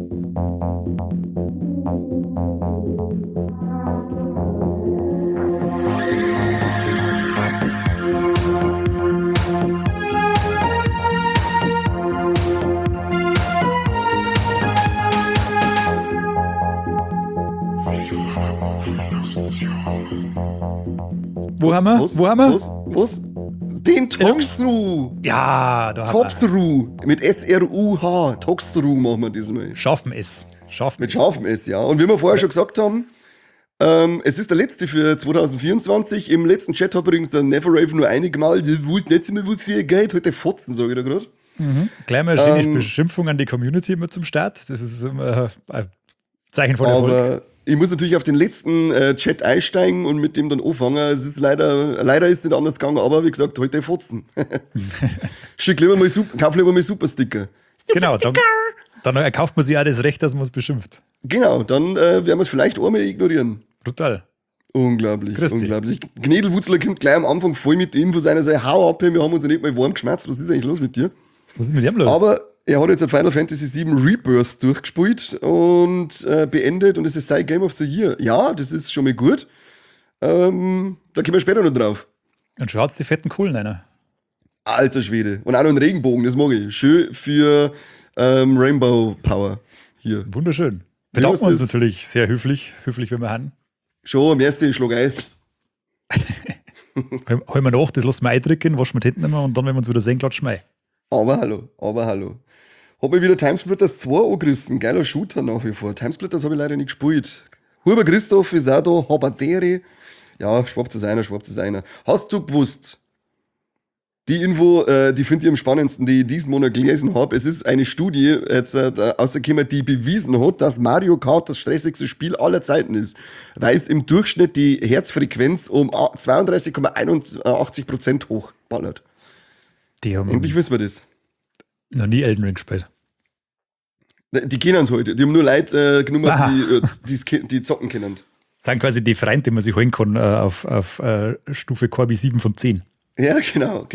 Wo haben wir? Was? Den Toxru. Ja, da haben wir. Toxru. Mit S-R-U-H. Toxru machen wir diesmal. Scharfen S. Mit scharfem S, ja. Und wie wir vorher schon gesagt haben, es ist der letzte für 2024. Im letzten Chat hat übrigens der Neverraven nur einige Mal, wo ist nicht mehr was für Geld, heute Fotzen, sage ich da gerade. Gleich mal eine schöne Beschimpfung an die Community immer zum Start. Das ist immer ein Zeichen von Erfolg. Aber ich muss natürlich auf den letzten Chat einsteigen und mit dem dann anfangen. Es ist leider ist nicht anders gegangen, aber wie gesagt, heute Fotzen. Kauf lieber mal Supersticker. Genau, dann erkauft man sich auch das Recht, dass man es beschimpft. Genau, dann werden wir es vielleicht einmal ignorieren. Brutal. Unglaublich, Christi. unglaublich. Gnädelwutzler kommt gleich am Anfang voll mit Infos rein, also hau ab, wir haben uns ja nicht mal warm geschmerzt, was ist eigentlich los mit dir? Was ist mit dem los? Aber er hat jetzt ein Final Fantasy VII Rebirth durchgespielt und beendet und es ist sein Game of the Year. Ja, das ist schon mal gut. Da kommen wir später noch drauf. Und schaut die fetten Kohlen rein. Alter Schwede. Und auch noch ein Regenbogen, das mag ich. Schön für Rainbow Power hier. Wunderschön. Bedanken wir uns natürlich sehr höflich, wenn wir haben. Schon, am ersten Schlag ein. Holen wir nach, das lassen wir eindrücken, waschen wir die Hände nicht mehr und dann, wenn wir uns wieder sehen, klatschen wir ein. Aber hallo. Hab mir wieder Timesplitters 2 angerissen. Geiler Shooter nach wie vor. Timesplitters habe ich leider nicht gespielt. Huber Christoph ist auch da, Habatere. Ja, schwappt es einer. Hast du gewusst? Die Info, die finde ich am spannendsten, die ich diesen Monat gelesen habe. Es ist eine Studie jetzt rausgekommen, die bewiesen hat, dass Mario Kart das stressigste Spiel aller Zeiten ist. Weil es im Durchschnitt die Herzfrequenz um 32,81% hochballert. Endlich wissen wir das. Noch nie Elden Ring gespielt. Die kennen es heute. Die haben nur Leute genommen, die zocken können. Das sind quasi die Freunde, die man sich holen kann auf Stufe Corby 7 von 10. Ja, genau.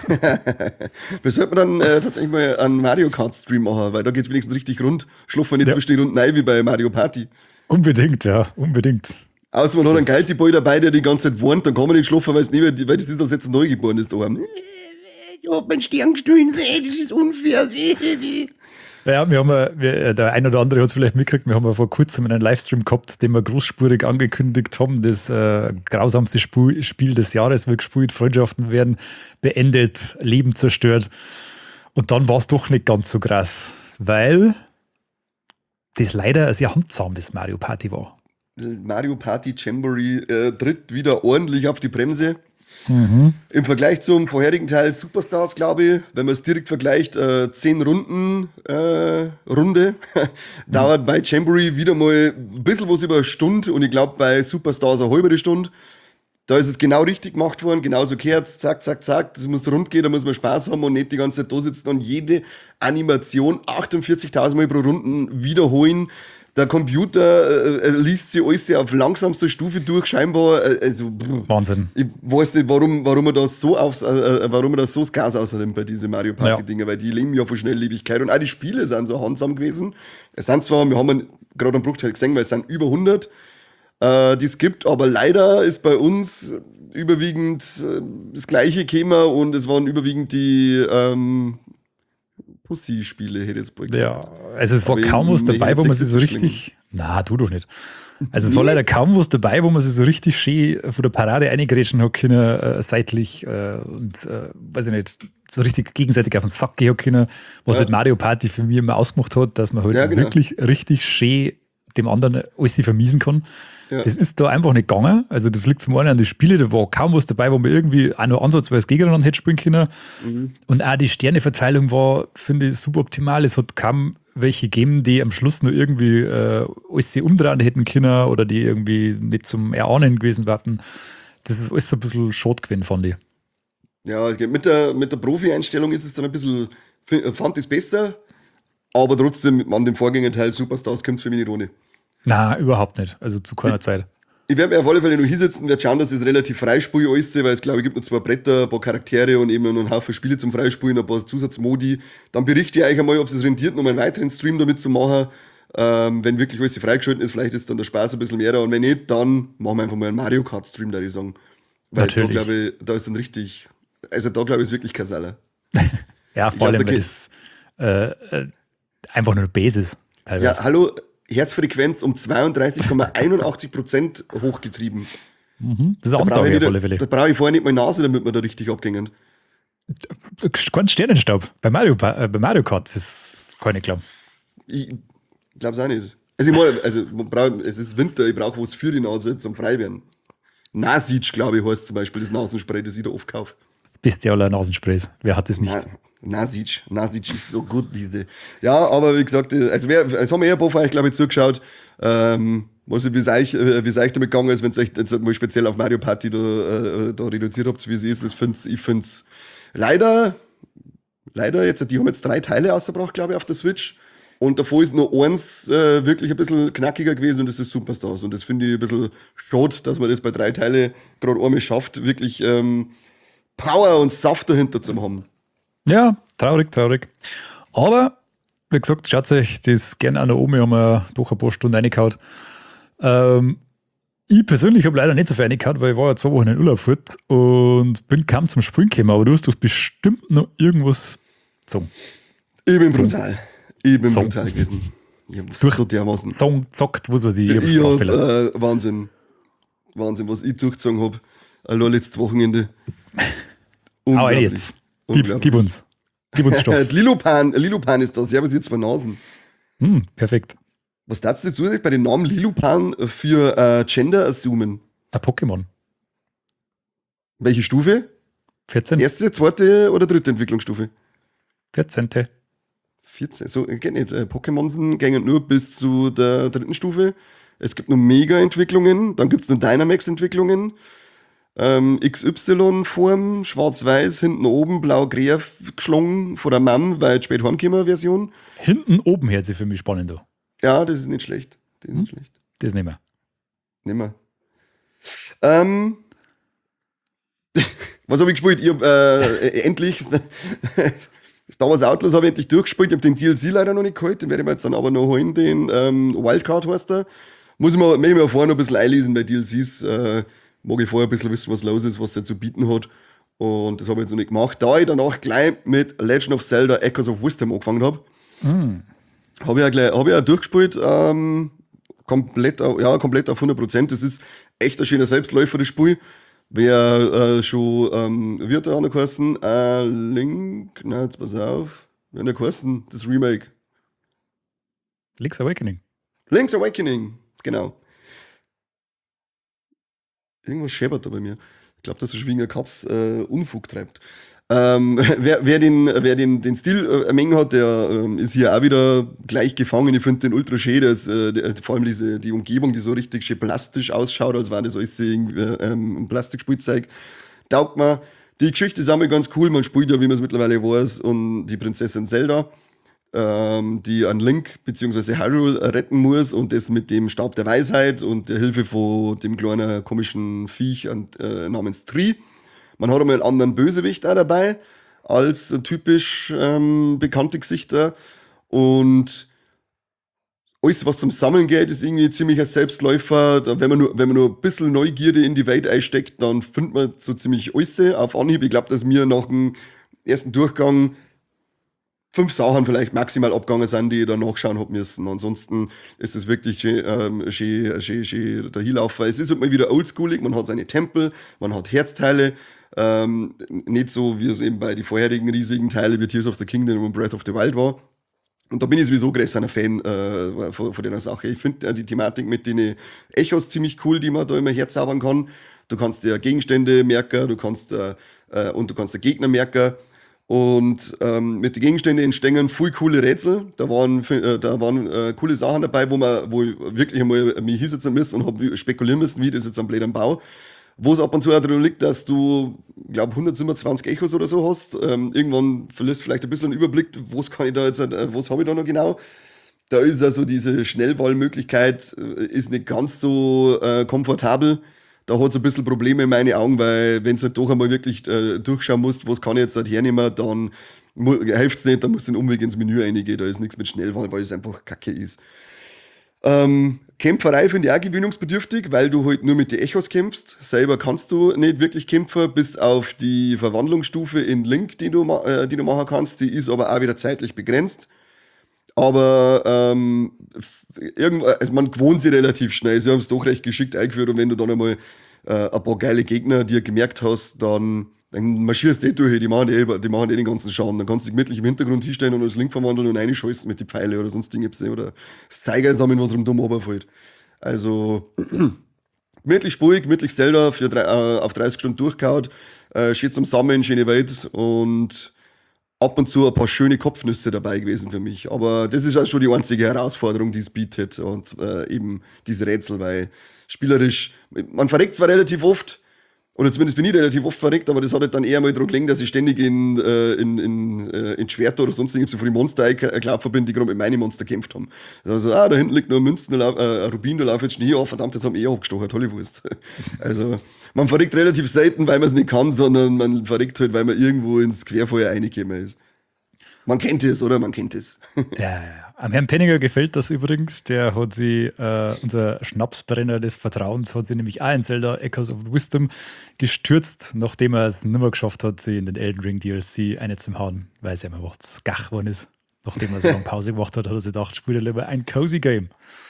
Wir sollten dann tatsächlich mal einen Mario Kart Stream machen, weil da geht es wenigstens richtig rund. Schlafen wir nicht zwischen den Runden rein wie bei Mario Party. Unbedingt. Außer man hat einen Geilty-Boy dabei, der die ganze Zeit warnt, dann kann man nicht schlafen, weil das ist, als jetzt ein Neugeborenes daheim. Ich hab meinen Stern gestohlen, das ist unfair. Ja, der ein oder andere hat es vielleicht mitgekriegt, wir haben ja vor kurzem einen Livestream gehabt, den wir großspurig angekündigt haben, das grausamste Spiel des Jahres wird gespielt, Freundschaften werden beendet, Leben zerstört. Und dann war es doch nicht ganz so krass, weil das leider ein sehr handzahmes Mario Party war. Mario Party Jamboree tritt wieder ordentlich auf die Bremse. Im Vergleich zum vorherigen Teil Superstars, glaube ich, wenn man es direkt vergleicht, 10 Runden Runde, dauert bei Jamboree wieder mal ein bisschen was über eine Stunde und ich glaube bei Superstars eine halbe Stunde. Da ist es genau richtig gemacht worden, genauso gehört, zack, das muss rund gehen, da muss man Spaß haben und nicht die ganze Zeit da sitzen und jede Animation 48.000 Mal pro Runden wiederholen. Der Computer liest sie alles auf langsamster Stufe durch, scheinbar. Wahnsinn. Ich weiß nicht, warum er das so das Gas ausnimmt bei diesen Mario Party-Dinger, weil die leben ja von Schnelllebigkeit. Und auch die Spiele sind so handsam gewesen. Es sind zwar, wir haben gerade einen Bruchteil gesehen, weil es sind über 100, die es gibt, aber leider ist bei uns überwiegend das Gleiche Thema und es waren überwiegend die Pussy-Spiele, hätte ich jetzt gesagt. Ja, also es war kaum was dabei, wo man sich so richtig... Na, tu doch nicht. Also es war leider kaum was dabei, wo man sich so richtig schön von der Parade eingrätschen hat können, seitlich und weiß ich nicht, so richtig gegenseitig auf den Sack gehen hat können, was halt Mario Party für mich immer ausgemacht hat, dass man halt wirklich richtig schön dem anderen alles vermiesen kann. Ja. Das ist da einfach nicht gegangen. Also das liegt zum einen an den Spielen, da war kaum was dabei, wo man irgendwie auch noch ansatzweise gegeneinander hätte spielen können. Und auch die Sterneverteilung war, finde ich, suboptimal. Es hat kaum welche gegeben, die am Schluss nur irgendwie alles umdrehen hätten können oder die irgendwie nicht zum Erahnen gewesen wären. Das ist alles so ein bisschen schade gewesen, fand ich. Ja, mit der Profi-Einstellung ist es dann ein bisschen, fand ich es besser, aber trotzdem an dem Vorgängerteil Superstars kommt es für mich nicht ohne. Nein, überhaupt nicht. Also zu keiner Zeit. Ich werde mir auf alle Fälle noch hinsetzen, werde schauen, dass es relativ freispiel alles, weil es, glaube ich, gibt noch 2 Bretter, ein paar Charaktere und eben noch einen Haufen Spiele zum Freispielen, ein paar Zusatzmodi. Dann berichte ich euch einmal, ob es rentiert, noch mal einen weiteren Stream damit zu machen. Wenn wirklich alles freigeschaltet ist, vielleicht ist dann der Spaß ein bisschen mehr da. Und wenn nicht, dann machen wir einfach mal einen Mario Kart Stream, würde ich sagen. Weil Natürlich. da glaube ich, da ist dann richtig, also da glaube ich, ist wirklich Kasala. Ja, vor allem, weil das einfach nur eine Basis teilweise. Ja, hallo, Herzfrequenz um 32,81% hochgetrieben. Das ist auch auf alle Fälle. Da brauche ich vorher nicht meine Nase, damit wir da richtig abgängen. Kein Sternenstaub. Bei Mario Kart ist es keine Klamm. Ich glaube es auch nicht. Also ich meine, es ist Winter, ich brauche was für die Nase zum Freiwerden. Nasic, glaube ich, heißt zum Beispiel das Nasenspray, das ich da oft kaufe. Bist ja alle Nasensprays. Wer hat das nicht? Nasic ist so gut, diese. Ja, aber wie gesagt, also es haben eher ein paar von euch, glaube ich, zugeschaut, wie es euch damit gegangen ist, wenn ihr euch jetzt mal speziell auf Mario Party da reduziert habt, wie es ist. Ich finde es leider jetzt, die haben jetzt 3 Teile ausgebracht, glaube ich, auf der Switch. Und davor ist nur eins wirklich ein bisschen knackiger gewesen und das ist Superstars. Und das finde ich ein bisschen schade, dass man das bei 3 Teile gerade einmal schafft, wirklich Power und Saft dahinter zu haben. Ja, traurig. Aber, wie gesagt, schaut euch das gerne an der Omi, haben wir doch ein paar Stunden reingehauen. Ich persönlich habe leider nicht so viel reingehauen, weil ich war ja 2 Wochen in Urlaub fort und bin kaum zum Springen gekommen, aber du hast doch bestimmt noch irgendwas gezogen. Ich bin brutal gewesen. Durch so dermaßen. Zockt, was weiß ich. Wahnsinn, was ich durchgezogen habe. Allein letztes Wochenende. Aber jetzt, gib uns Stoff. Lilupan ist da, servus ihr 2 Nasen. Perfekt. Was darfst du bei den Namen Lilupan für Gender assumen? Ein Pokémon. Welche Stufe? 14. Erste, zweite oder dritte Entwicklungsstufe? 14. 14, so geht nicht. Pokémon gehen nur bis zu der 3. Stufe. Es gibt nur Mega-Entwicklungen, dann gibt es nur Dynamax-Entwicklungen. XY-Form, schwarz-weiß, hinten oben, blau-grä geschlungen von der Mam, weil spät Heimgekommen-Version. Hinten oben hört sich für mich spannend an. Ja, das ist nicht schlecht. Das nicht mehr. Was habe ich gespielt? Ich habe endlich Star Wars Outlaws habe ich endlich durchgespielt. Ich habe den DLC leider noch nicht geholt. Den werde ich mir jetzt dann aber noch holen. Den Wildcard heißt der. Muss ich mir vorher noch ein bisschen einlesen bei DLCs. Mag ich vorher ein bisschen wissen, was los ist, was der zu bieten hat. Und das habe ich jetzt noch nicht gemacht. Da ich danach gleich mit Legend of Zelda Echoes of Wisdom angefangen habe, habe ich ja durchgespielt. Komplett auf 100%. Das ist echt ein schöner Selbstläufer, das Spiel. Wer schon, wird da auch noch geheißen? Jetzt pass auf. Wer hat da geheißen? Das Remake. Link's Awakening, genau. Irgendwas scheppert da bei mir. Ich glaube, dass der Schwinger Katz Unfug treibt. Wer den Stil Menge hat, der ist hier auch wieder gleich gefangen. Ich finde den ultra schön, vor allem die Umgebung, die so richtig schön plastisch ausschaut, als wäre das alles ein Plastikspielzeug. Taugt mir. Die Geschichte ist auch mal ganz cool. Man spielt ja, wie man es mittlerweile weiß, und die Prinzessin Zelda, die an Link bzw. Hyrule retten muss und das mit dem Stab der Weisheit und der Hilfe von dem kleinen komischen Viech namens Tree. Man hat einmal einen anderen Bösewicht auch dabei, als typisch bekannte Gesichter. Und alles, was zum Sammeln geht, ist irgendwie ziemlich ein Selbstläufer. Wenn man nur ein bisschen Neugierde in die Welt einsteckt, dann findet man so ziemlich alles auf Anhieb. Ich glaube, dass mir nach dem ersten Durchgang 5 Sachen vielleicht maximal abgegangen sind, die ich da nachschauen habe müssen. Ansonsten ist es wirklich schön dahinlaufen. Es ist halt mal wieder oldschoolig, man hat seine Tempel, man hat Herzteile, nicht so, wie es eben bei den vorherigen riesigen Teilen wie Tears of the Kingdom und Breath of the Wild war. Und da bin ich sowieso größer Fan von der Sache. Ich finde die Thematik mit den Echos ziemlich cool, die man da immer herzaubern kann. Du kannst dir Gegenstände merken, du kannst dir Gegner merken. Und mit den Gegenständen entstehen viel coole Rätsel. Da waren coole Sachen dabei, wo ich wirklich einmal mich hinsetzen müssen und habe spekulieren müssen, wie das jetzt am blöden Bau. Wo es ab und zu auch darum liegt, dass du, glaube 127 Echos oder so hast. Irgendwann verlierst du vielleicht ein bisschen einen Überblick, was habe ich da noch genau. Da ist also diese Schnellwahlmöglichkeit ist nicht ganz so komfortabel. Da hat es ein bisschen Probleme in meinen Augen, weil wenn du halt doch einmal wirklich durchschauen musst, was kann ich jetzt halt hernehmen, dann hilft es nicht, da musst du den Umweg ins Menü reingehen, da ist nichts mit Schnellwahl, weil es einfach kacke ist. Kämpferei finde ich auch gewöhnungsbedürftig, weil du halt nur mit den Echos kämpfst. Selber kannst du nicht wirklich kämpfen, bis auf die Verwandlungsstufe in Link, die du machen kannst. Die ist aber auch wieder zeitlich begrenzt. Aber also man gewohnt sich relativ schnell. Sie haben es doch recht geschickt eingeführt und wenn du dann einmal ein paar geile Gegner dir gemerkt hast, dann marschierst du durch, die machen den ganzen Schaden. Dann kannst du dich gemütlich im Hintergrund hinstellen und als Link verwandeln und reinscheißen mit den Pfeile oder sonst Dinge oder das Zeiger sammeln, was rum dumm runterfällt. Also gemütlich spurig, gemütlich Zelda auf 30 Stunden durchgehauen, schön zum Sammeln, schöne Welt und ab und zu ein paar schöne Kopfnüsse dabei gewesen für mich. Aber das ist auch schon die einzige Herausforderung, die es bietet und eben diese Rätsel, weil spielerisch, man verreckt zwar relativ oft, oder zumindest bin ich relativ oft verreckt, aber das hat halt dann eher mal daran gelegen, dass ich ständig in Schwerter oder sonst irgendwas von den Monster eingelaufen bin, die gerade mit meinen Monster gekämpft haben. Also, da hinten liegt noch ein Münzen, ein Rubin, da laufe ich jetzt schon hier, verdammt, jetzt haben wir abgestochen, tolle Wurst. Also, man verreckt relativ selten, weil man es nicht kann, sondern man verreckt halt, weil man irgendwo ins Querfeuer reingekommen ist. Man kennt es, oder? Man kennt es. Ja. Am Herrn Penninger gefällt das übrigens. Der hat sie, unser Schnapsbrenner des Vertrauens, hat sie nämlich auch in Zelda Echoes of Wisdom gestürzt, nachdem er es nicht mehr geschafft hat, sie in den Elden Ring DLC eine zu hauen, weil sie immer gach geworden ist. Nachdem er so lange Pause gemacht hat, hat er sich gedacht, spielt er lieber ein Cozy Game.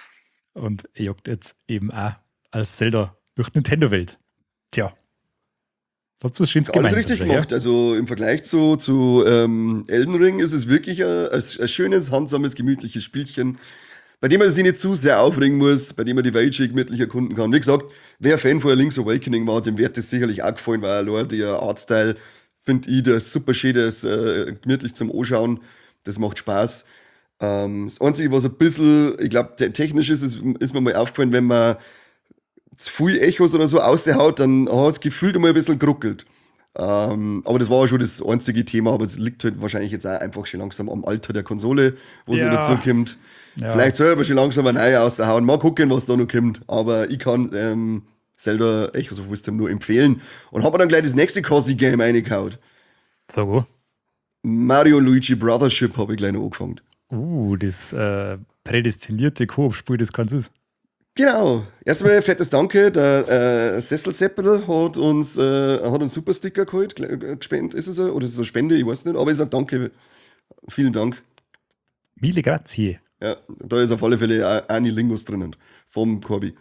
Und er jagt jetzt eben auch als Zelda durch Nintendo-Welt. Tja. Habt ihr was Schönes gemeint? Alles richtig gemacht. Ja? Also im Vergleich zu Elden Ring ist es wirklich ein schönes, handsames, gemütliches Spielchen, bei dem man sich nicht zu sehr aufregen muss, bei dem man die Welt schön gemütlich erkunden kann. Wie gesagt, wer Fan von Link's Awakening war, dem wird das sicherlich auch gefallen, weil allein der Artstyle, finde ich, der ist super schön, der ist gemütlich zum Anschauen, das macht Spaß. Das Einzige, was ein bisschen, ich glaube, technisch ist mir mal aufgefallen, wenn man zu viel Echos oder so raushaut, dann hat es gefühlt immer ein bisschen geruckelt. Aber das war schon das einzige Thema, aber es liegt halt wahrscheinlich jetzt auch einfach schon langsam am Alter der Konsole, wo sie dazu kommt. Ja. Vielleicht soll aber schon langsam eine neue raushauen. Mal gucken, was da noch kommt. Aber ich kann Zelda Echoes of Wisdom nur empfehlen. Und habe dann gleich das nächste Cozy-Game reingehauen. So gut. Mario Luigi Brothership habe ich gleich noch angefangen. Das prädestinierte Koop-Spiel des Ganzes. Genau. Erstmal fettes Danke. Der Sesselseppel hat uns einen Supersticker geholt, gespendet, ist es so? Oder ist es eine Spende? Ich weiß nicht. Aber ich sage danke. Vielen Dank. Mille grazie. Ja, da ist auf alle Fälle auch Lingus drinnen. Vom Corby.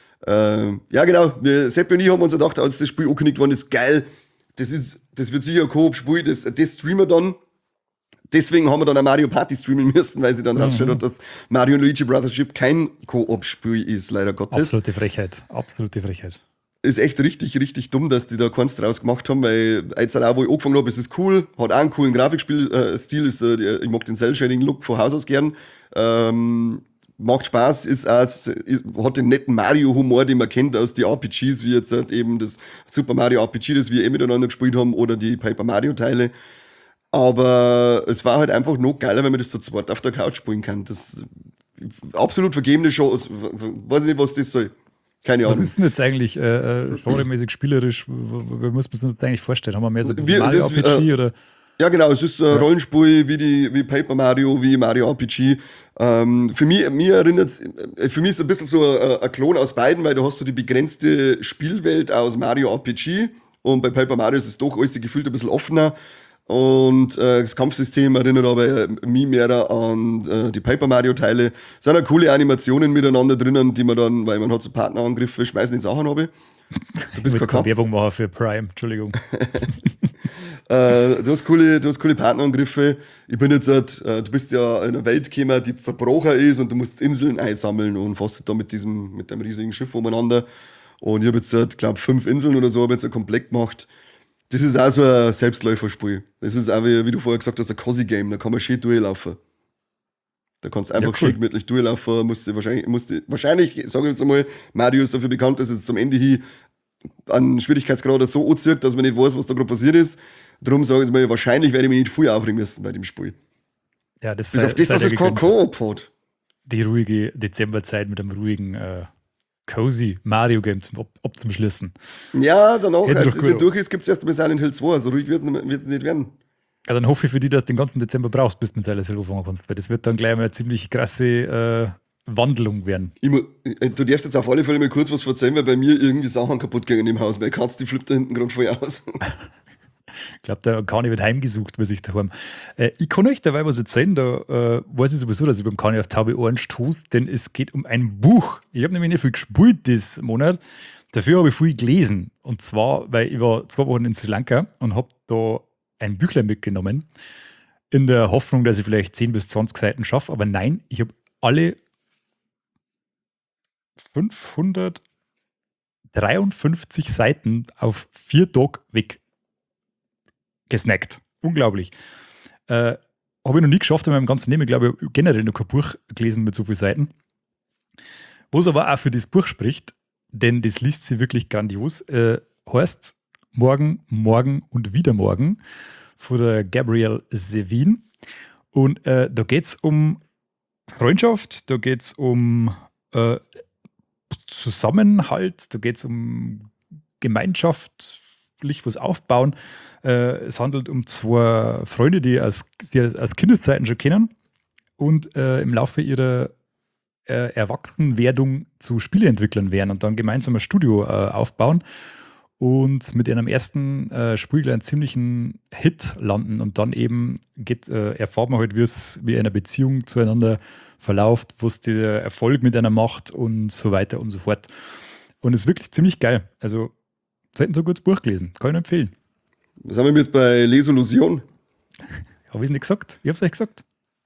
Ja, genau. Seppi und ich haben uns gedacht, als das Spiel angekündigt worden ist, geil. Das wird sicher ein Koop-Spiel. Das streamen wir dann. Deswegen haben wir dann ein Mario Party streamen müssen, weil sie dann rausgestellt hat, dass Mario und Luigi Brothership kein Koop-Spiel ist, leider Gottes. Absolute Frechheit. Ist echt richtig, richtig dumm, dass die da keins draus gemacht haben, weil jetzt auch, wo ich angefangen habe, ist es cool, hat auch einen coolen Grafikspielstil, ich mag den Cell-Shading-Look von Haus aus gern, macht Spaß, hat den netten Mario-Humor, den man kennt aus den RPGs, wie jetzt halt eben das Super Mario RPG, das wir miteinander gespielt haben, oder die Paper Mario-Teile. Aber es war halt einfach noch geiler, wenn man das zu zweit auf der Couch spielen kann. Das absolut vergebene Chance. Weiß ich nicht, was das soll. Keine Ahnung. Was ist denn jetzt eigentlich genremäßig spielerisch? Wie muss man sich das jetzt eigentlich vorstellen? Haben wir mehr so Mario RPG oder? Ja, genau. Es ist ein Rollenspiel wie Paper Mario, wie Mario RPG. Für mich ist es ein bisschen so ein Klon aus beiden, weil du hast so die begrenzte Spielwelt aus Mario RPG und bei Paper Mario ist es doch alles gefühlt ein bisschen offener. Und das Kampfsystem erinnert aber mich mehr an die Paper Mario Teile. Es sind auch coole Animationen miteinander drinnen, die man dann, weil man hat so Partnerangriffe, schmeißen in Sachen habe. Du bist keine Werbung machen für Prime, Entschuldigung. Du hast coole Partnerangriffe. Ich bin jetzt du bist ja in einer Welt gekommen, die zerbrochen ist und du musst Inseln einsammeln und fährst da mit dem riesigen Schiff umeinander. Und ich habe jetzt, glaube 5 Inseln oder so, habe jetzt komplett gemacht. Das ist auch so ein Selbstläuferspiel. Das ist auch, wie du vorher gesagt hast, ein Cozy-Game. Da kann man schön durchlaufen. Da kannst du einfach schön gemütlich durchlaufen. Wahrscheinlich, sage ich jetzt einmal, Mario ist dafür bekannt, dass es zum Ende hin an Schwierigkeitsgrad so anzieht, dass man nicht weiß, was da gerade passiert ist. Darum sage ich jetzt mal, wahrscheinlich werde ich mich nicht viel aufregen müssen bei dem Spiel. Ja, das bis auf das, dass es kein Koop hat. Die ruhige Dezemberzeit mit einem ruhigen Cozy Mario Game zum Schließen. Ja, danach, als es durch ist, gibt es erst mal Silent Hill 2, also ruhig wird es nicht werden. Ja, dann hoffe ich für dich, dass du den ganzen Dezember brauchst, bis du mit Silent Hill anfangen kannst, weil das wird dann gleich mal eine ziemlich krasse Wandlung werden. Du darfst jetzt auf alle Fälle mal kurz was erzählen, weil bei mir irgendwie Sachen kaputt gegangen im Haus, weil Katz, die flippt da hinten gerade voll aus. Ich glaube, der Kani wird heimgesucht bei sich daheim. Ich kann euch dabei was erzählen, da weiß ich sowieso, dass ich beim Kani auf taube Ohren stoße, denn es geht um ein Buch. Ich habe nämlich nicht viel gespielt diesen Monat, dafür habe ich viel gelesen. Und zwar, weil ich war 2 Wochen in Sri Lanka und habe da ein Büchlein mitgenommen, in der Hoffnung, dass ich vielleicht 10 bis 20 Seiten schaffe. Aber nein, ich habe alle 553 Seiten auf 4 Tage weggesnackt. Unglaublich. Habe ich noch nie geschafft in meinem ganzen Leben. Ich glaube, ich habe generell noch kein Buch gelesen mit so vielen Seiten. Was aber auch für das Buch spricht, denn das liest sie wirklich grandios, heißt Morgen, Morgen und wieder Morgen von der Gabrielle Sevin. Und da geht es um Freundschaft, da geht es um Zusammenhalt, da geht es um gemeinschaftlich was aufbauen. Es handelt um 2 Freunde, die aus Kindeszeiten schon kennen und im Laufe ihrer Erwachsenwerdung zu Spieleentwicklern werden und dann gemeinsam ein Studio aufbauen und mit ihrem ersten Spiel einen ziemlichen Hit landen und dann eben erfahrt man halt, wie eine Beziehung zueinander verläuft, was der Erfolg mit einer macht und so weiter und so fort. Und es ist wirklich ziemlich geil. Also, selten so gutes Buch gelesen. Kann ich nur empfehlen. Was haben wir jetzt bei Lesollusion? Habe ich es nicht gesagt? Ich habe es euch gesagt.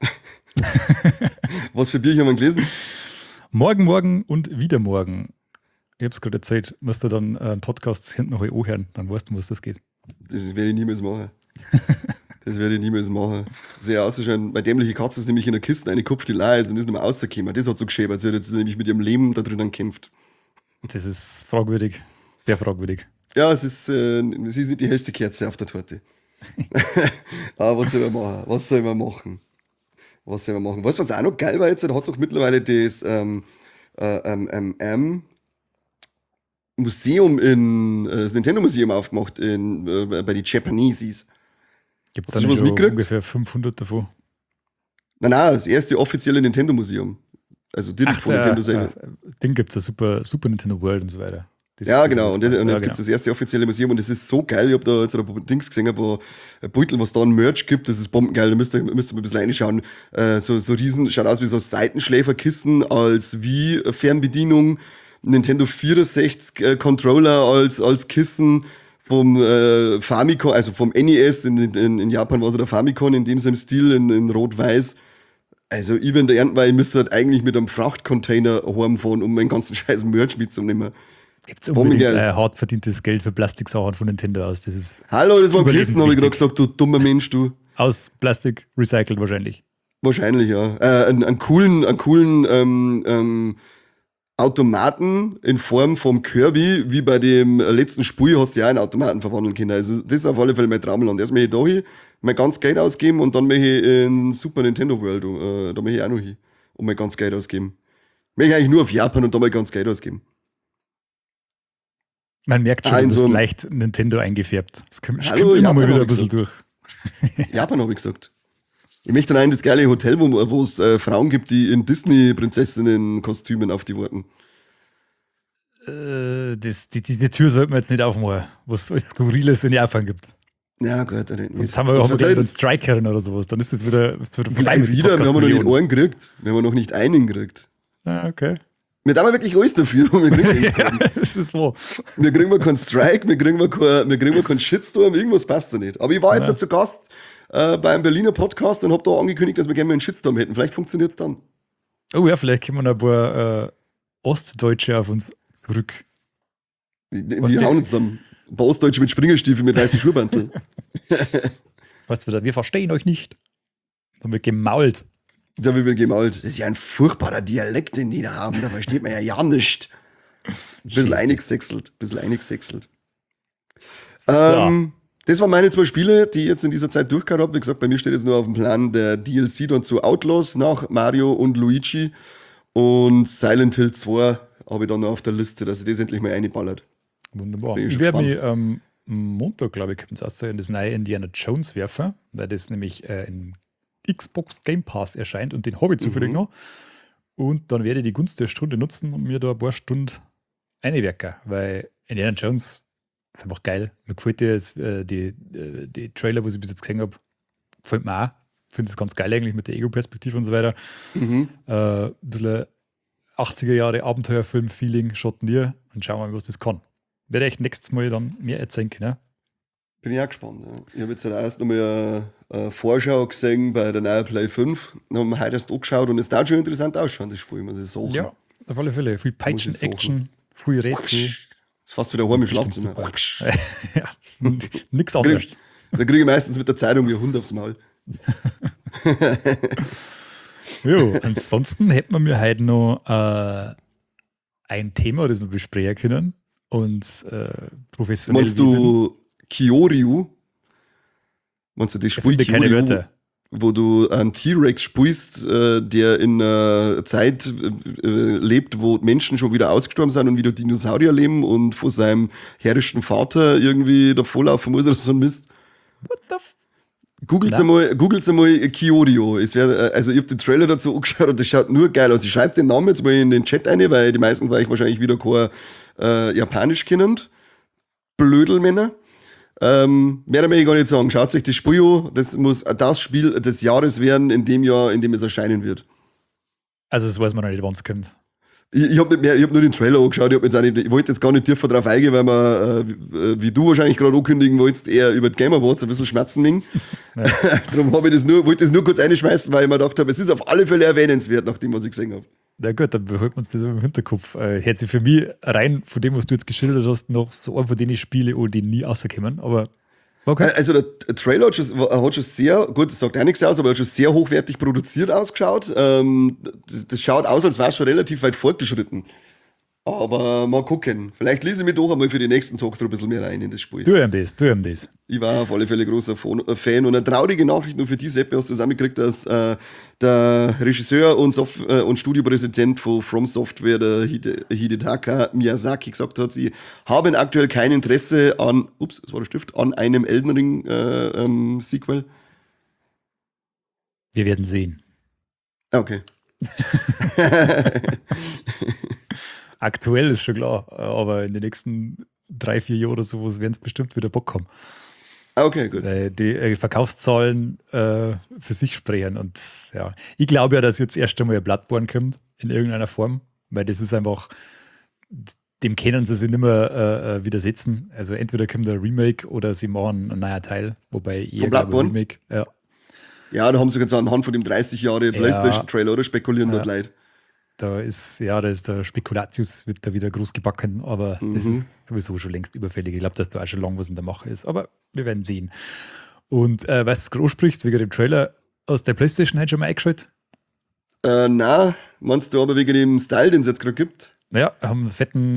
Was für Bücher haben wir gelesen? Morgen, Morgen und wieder Morgen. Ich habe es gerade erzählt, musst du dann einen Podcast hinten noch anhören, dann weißt du, um was das geht. Das werde ich niemals machen. Das werde ich niemals machen. Sehr auszuschauen. Meine dämliche Katze ist nämlich in der Kiste eine Kopf, die leer ist und ist nicht mehr rausgekommen. Das hat so geschäbert. Sie hat jetzt nämlich mit ihrem Leben da drinnen kämpft. Das ist fragwürdig. Sehr fragwürdig. Ja, sie ist nicht die hellste Kerze auf der Torte. Aber was soll man machen? Was soll man machen? Weißt du, was auch noch geil war jetzt? Da hat doch mittlerweile das Museum das Nintendo-Museum aufgemacht bei den Japaneses. Gibt es da nicht schon ungefähr 500 davon? Nein, das erste offizielle Nintendo-Museum. Also direkt von Nintendo selber. Den gibt es ja Super Nintendo World und so weiter. Ja, genau. Und jetzt gibt es das erste offizielle Museum und das ist so geil. Ich habe da jetzt ein paar Dings gesehen, ein paar Beutel, was da an Merch gibt. Das ist bombengeil. Da müsst ihr mal ein bisschen reinschauen. So riesen, schaut aus wie so Seitenschläferkissen als Wii-Fernbedienung. Nintendo 64 Controller als Kissen vom Famicom, also vom NES. In Japan war es der Famicom in dem seinem Stil, in Rot-Weiß. Also, ich bin der Ernten, weil ich müsste halt eigentlich mit einem Frachtcontainer heimfahren, um meinen ganzen scheiß Merch mitzunehmen. Gibt es unbedingt hart verdientes Geld für Plastiksachen von Nintendo aus? Das ist Hallo, das war Kissen, habe ich gerade gesagt, du dummer Mensch, du. Aus Plastik recycelt wahrscheinlich. Wahrscheinlich, ja. Einen coolen Automaten in Form vom Kirby, wie bei dem letzten Spiel hast du ja einen Automaten verwandeln können. Also das ist auf alle Fälle mein Traumland. Erst möchte ich da hin, mein ganz Geld ausgeben und dann möchte ich in Super Nintendo World, da möchte ich auch noch hin und mein ganz Geld ausgeben. Möchte ich eigentlich nur auf Japan und da mein ganz Geld ausgeben. Man merkt schon, du bist leicht Nintendo eingefärbt. Das kommt immer mal wieder ein bisschen durch. Japan habe ich gesagt. Ich möchte dann in das geile Hotel, wo es Frauen gibt, die in Disney-Prinzessinnen-Kostümen auf die warten. Diese Tür sollten wir jetzt nicht aufmachen, was alles Skurriles in Japan gibt. Ja, gut. Jetzt haben wir auch wieder einen Strikerin oder sowas. Dann ist es wieder vorbei. Wir haben noch nicht einen gekriegt. Wir haben noch nicht einen gekriegt. Ah, okay. Wir haben wirklich alles dafür. Wir kriegen ja, das ist wahr. Wir kriegen mal keinen Strike, wir kriegen mal keinen Shitstorm, irgendwas passt da nicht. Aber ich war jetzt zu Gast beim Berliner Podcast und habe da angekündigt, dass wir gerne mal einen Shitstorm hätten. Vielleicht funktioniert es dann. Oh ja, vielleicht kommen ein paar Ostdeutsche auf uns zurück. Die hauen uns dann. Ein paar Ostdeutsche mit Springerstiefeln mit 30 Schuhbantel. Weißt du, wir verstehen euch nicht. Dann wird gemault. Da wird gemault. Das ist ja ein furchtbarer Dialekt, den die da haben. Da versteht man ja nicht. Ein bisschen eingesächselt. So. Das waren meine 2 Spiele, die ich jetzt in dieser Zeit durchgehauen habe. Wie gesagt, bei mir steht jetzt nur auf dem Plan der DLC dann zu Outlaws nach Mario und Luigi. Und Silent Hill 2 habe ich dann noch auf der Liste, dass ich das endlich mal reinballert. Wunderbar. Ich werde mich Montag, glaube ich, kommt es aus, in das neue Indiana Jones werfen, weil das nämlich in Xbox Game Pass erscheint und den habe ich zufällig noch. Und dann werde ich die Gunst der Stunde nutzen und mir da ein paar Stunden einwerken, weil Indiana Jones ist einfach geil. Mir gefällt die Trailer, was ich bis jetzt gesehen habe, gefällt mir auch. Ich finde es ganz geil eigentlich mit der Ego-Perspektive und so weiter. Ein bisschen 80er Jahre Abenteuerfilm-Feeling, schaut dir und schauen wir mal, was das kann. Werde ich nächstes Mal dann mehr erzählen können. Bin ich auch gespannt. Ja. Ich habe jetzt erst nochmal eine Vorschau gesehen bei der neuen Play 5. Dann haben wir heute erst angeschaut und es darf schon interessant ausschauen, das Spiel, muss ich sagen. Ja, auf alle Fälle. Viel Peitschen-Action, viel Rätsel. Das ist fast wieder heim im Schlafzimmer. Ja, nix anderes. Da kriege ich meistens mit der Zeitung wie ein Hund aufs Maul. Jo, ansonsten hätten wir heute noch ein Thema, das wir besprechen können. Und professionell. Meinst du Kyoryu? Meinst du das Spiel keine Kyoryu, Wörter. wo du einen T-Rex spielst, der in einer Zeit lebt, wo Menschen schon wieder ausgestorben sind und wieder Dinosaurier leben und von seinem herrischen Vater irgendwie der Vorlaufen muss oder so ein Mist? What the f... Googelt einmal Kyoryu. Also ich habe den Trailer dazu angeschaut und das schaut nur geil aus. Ich schreibe den Namen jetzt mal in den Chat ein, weil die meisten war ich wahrscheinlich wieder kein Japanisch kennend. Blödelmänner. Mehr möchte ich gar nicht sagen. Schaut euch das Spiel an. Das muss das Spiel des Jahres werden, in dem Jahr, in dem es erscheinen wird. Also das weiß man noch nicht, wann es kommt. Ich hab nur den Trailer angeschaut. Ich wollte jetzt gar nicht tiefer drauf eingehen, weil man, wie du wahrscheinlich gerade ankündigen wolltest, eher über die Game Awards ein bisschen schmerzen wegen. Ja. Darum wollte ich das nur kurz einschmeißen, weil ich mir gedacht habe, es ist auf alle Fälle erwähnenswert, nach dem, was ich gesehen habe. Na gut, dann behalten wir uns das im Hinterkopf. Hätte sich für mich rein von dem, was du jetzt geschildert hast, noch so einen von denen Spiele, die nie rauskommen. Aber okay. Also der Trailer hat schon sehr, gut, das sagt auch nichts aus, aber hat schon sehr hochwertig produziert ausgeschaut. Das schaut aus, als wäre es schon relativ weit fortgeschritten. Aber mal gucken. Vielleicht lese ich mich doch einmal für die nächsten Talks so ein bisschen mehr rein in das Spiel. Tu ihm das. Ich war auf alle Fälle großer Fan. Und eine traurige Nachricht nur für die Seppe hast du zusammengekriegt, dass der Regisseur und Studiopräsident von From Software, der Hidetaka Miyazaki, gesagt hat, sie haben aktuell kein Interesse an, das war der Stift, an einem Elden Ring Sequel. Wir werden sehen. Okay. Aktuell ist schon klar, aber in den nächsten 3-4 Jahren oder sowas werden es bestimmt wieder Bock haben. Okay, gut. Weil die Verkaufszahlen für sich sprechen. Und ja, ich glaube ja, dass jetzt erst einmal ein Bloodborne kommt, in irgendeiner Form, weil das ist einfach, dem können sie sich nicht mehr widersetzen. Also entweder kommt ein Remake oder sie machen ein neuer Teil, wobei eher Bloodborne? Remake. Ja. Ja, da haben sie jetzt anhand von dem 30 Jahre PlayStation-Trailer, oder spekulieren dort Leute. Da ist der Spekulatius, wird da wieder groß gebacken, aber das ist sowieso schon längst überfällig. Ich glaube, dass da auch schon lang was in der Mache ist, aber wir werden sehen. Und was du gerade sprichst, wegen dem Trailer, aus der PlayStation halt schon mal eingeschaltet? Na, meinst du aber wegen dem Style, den es jetzt gerade gibt? Ja, haben einen fetten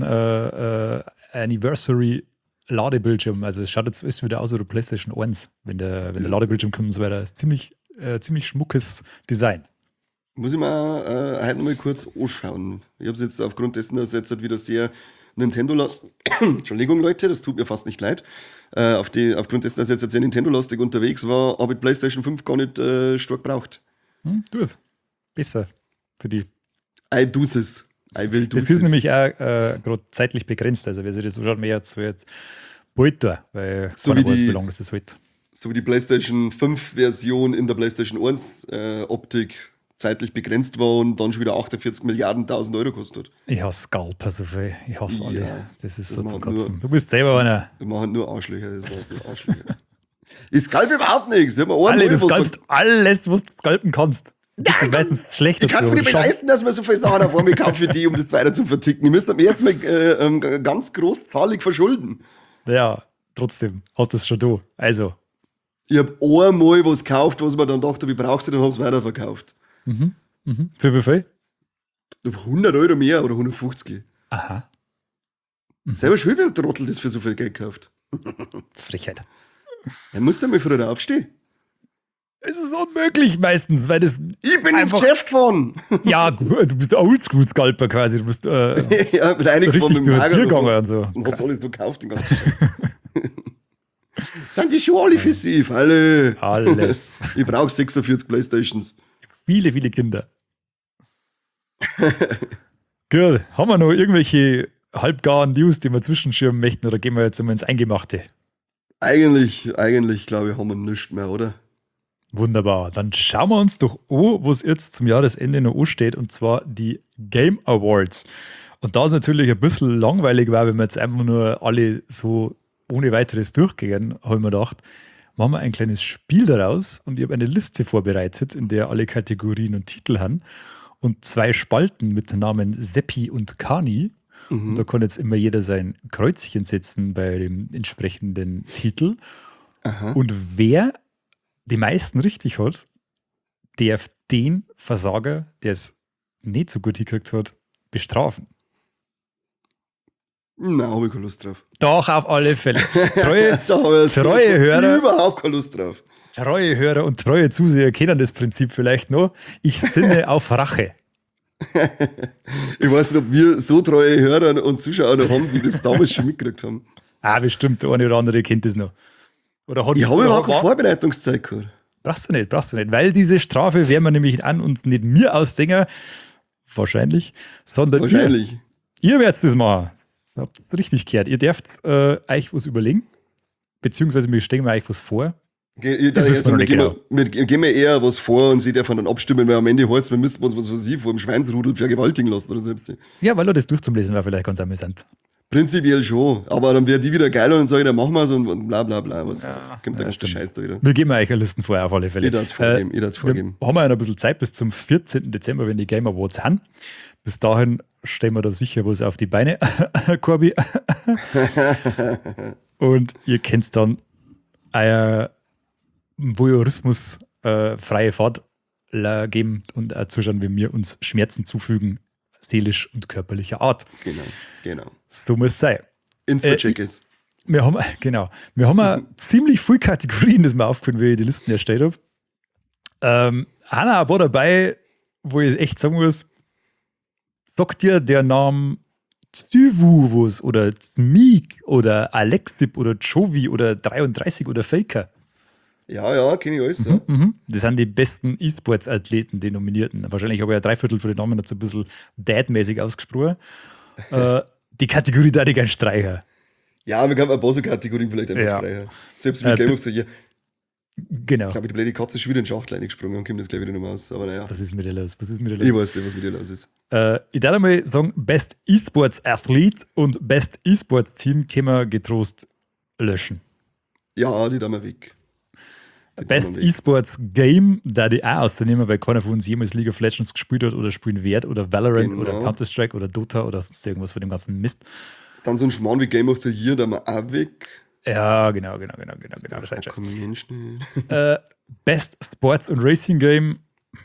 Anniversary Ladebildschirm. Also es schaut jetzt ist wieder aus wie der PlayStation 1, wenn der Ladebildschirm kommt und so weiter. Das ist ziemlich schmuckes Design. Muss ich mal heute nochmal kurz anschauen. Ich habe es jetzt aufgrund dessen, dass jetzt wieder sehr Nintendo-lastig, Entschuldigung Leute, das tut mir fast nicht leid, aufgrund dessen, dass jetzt sehr Nintendo-lastig unterwegs war, habe ich PlayStation 5 gar nicht stark gebraucht. Du es. Besser für die. I do this. I will do this. Das ist nämlich auch gerade zeitlich begrenzt. Also wer sich das so schaut, mehr jetzt bald da, weil so wie weiß, wie lange das halt. So wie die PlayStation 5-Version in der PlayStation 1 Optik zeitlich begrenzt war und dann schon wieder 48 Milliarden 1000 Euro kostet. Ich hasse Scalper so viel. Ich hasse alle. Das ist so zum Kotzen. Du bist selber einer. Wir machen nur Arschlöcher. Ich scalpe überhaupt nichts. Du scalpst alles, was du scalpen kannst. Du bist meistens schlecht dazu. Ich kann es mir nicht leisten, dass man so viele Sachen vor mir kauft für die, um das weiter zu verticken. Ich müsste am ersten Mal ganz großzahlig verschulden. Ja, trotzdem hast du es schon da. Also. Ich habe einmal was gekauft, was man dann dachte, wie brauchst du, dann habe ich es weiterverkauft. Für wie viel? 100 Euro mehr oder 150. Aha. Selber schuld, wenn ein Trottel das für so viel Geld kauft. Frechheit. Er muss dann mal früher aufstehen. Es ist unmöglich meistens, weil das. Ich bin ins Geschäft gefahren. Ja, gut, du bist Oldschool-Scalper quasi. Du bist ja, mit einigen von dem Lager gegangen und so. Und hab's alles so gekauft den ganzen Tag. Sind die schon alle festiv? Alle. Alles. Ich brauche 46 Playstations. Viele, viele Kinder. Gut, haben wir noch irgendwelche halbgaren News, die wir zwischenschirmen möchten, oder gehen wir jetzt immer ins Eingemachte? Eigentlich, glaube ich, haben wir nichts mehr, oder? Wunderbar. Dann schauen wir uns doch an, was jetzt zum Jahresende noch ansteht, und zwar die Game Awards. Und da es natürlich ein bisschen langweilig war, wenn wir jetzt einfach nur alle so ohne weiteres durchgehen, habe ich mir gedacht, machen wir ein kleines Spiel daraus, und ich habe eine Liste vorbereitet, in der alle Kategorien und Titel haben und 2 Spalten mit den Namen Seppi und Kani. Und da kann jetzt immer jeder sein Kreuzchen setzen bei dem entsprechenden Titel. Aha. Und wer die meisten richtig hat, darf den Versager, der es nicht so gut gekriegt hat, bestrafen. Na, habe ich keine Lust drauf. Doch, auf alle Fälle. Da habe ich treue Hörer, überhaupt keine Lust drauf. treue Hörer und treue Zuseher kennen das Prinzip vielleicht noch. Ich sinne auf Rache. Ich weiß nicht, ob wir so treue Hörer und Zuschauer noch haben, die das damals schon mitgekriegt haben. Ah, bestimmt, der eine oder andere kennt das noch. Oder hat Ich es- habe oder überhaupt keine war- Vorbereitungszeit gehabt. Brauchst du nicht. Weil diese Strafe werden wir nämlich an uns nicht mir ausdenken, wahrscheinlich, sondern Wahrscheinlich. Ihr werdet das machen. Ihr habt es richtig gehört. Ihr dürft euch was überlegen, beziehungsweise wir stellen euch was vor. Das wissen wir noch nicht genau. Wir geben mir eher was vor und sie davon dann abstimmen, weil am Ende heißt, wir müssen uns was für sie vor dem Schweinsrudel vergewaltigen lassen oder selbst. Ja, weil das durchzulesen war vielleicht ganz amüsant. Prinzipiell schon, aber dann wird die wieder geiler und sagen, dann machen wir es und bla bla bla. Was kommt der ganze stimmt. Scheiß da wieder? Wir geben euch eine Listen vor, auf alle Fälle. Ich darf es vorgeben. Wir haben ja noch ein bisschen Zeit bis zum 14. Dezember, wenn die Game Awards haben. Bis dahin stellen wir da sicher was auf die Beine, Corby. Und ihr könnt dann euer Voyeurismus freie Fahrt geben und auch zuschauen, wie wir uns Schmerzen zufügen, seelisch und körperlicher Art. Genau. So muss es sein. Insta-Check ist. Wir haben auch ziemlich viele Kategorien, das mir aufgefallen, wie ich die Listen erstellt habe. Hanna war dabei, wo ich echt sagen muss, sagt dir der Name Zyvu was oder Zmik oder Alexip oder Jovi oder 33 oder Faker? Ja, kenne ich alles. Ja. Das sind die besten E-Sports-Athleten, die Nominierten. Wahrscheinlich habe ich ja 3/4 von den Namen jetzt ein bisschen dad-mäßig ausgesprochen. Die Kategorie da die ganz streicher. Ja, wir können ein paar so Kategorien vielleicht einfach Ja. streichen. Selbst mit Game of the Year. Genau. Ich glaube, die blöde Katze ist schon wieder in den Schachtel eingesprungen und kommt jetzt gleich wieder nochmal aus. Aber naja, Was ist mit dir los? ich weiß nicht, was mit dir los ist. Ich darf einmal sagen, Best E-Sports Athlete und Best E-Sports Team können wir getrost löschen. Ja, die da mal weg. Best E-Sports Game, da die auch auszunehmen, weil keiner von uns jemals League of Legends gespielt hat oder spielen wird oder Valorant Genau. oder Counter-Strike oder Dota oder sonst irgendwas von dem ganzen Mist. Dann so ein Schmarrn wie Game of the Year, da mal auch weg. Ja, genau. Das heißt Komm, schnell. Best Sports und Racing Game,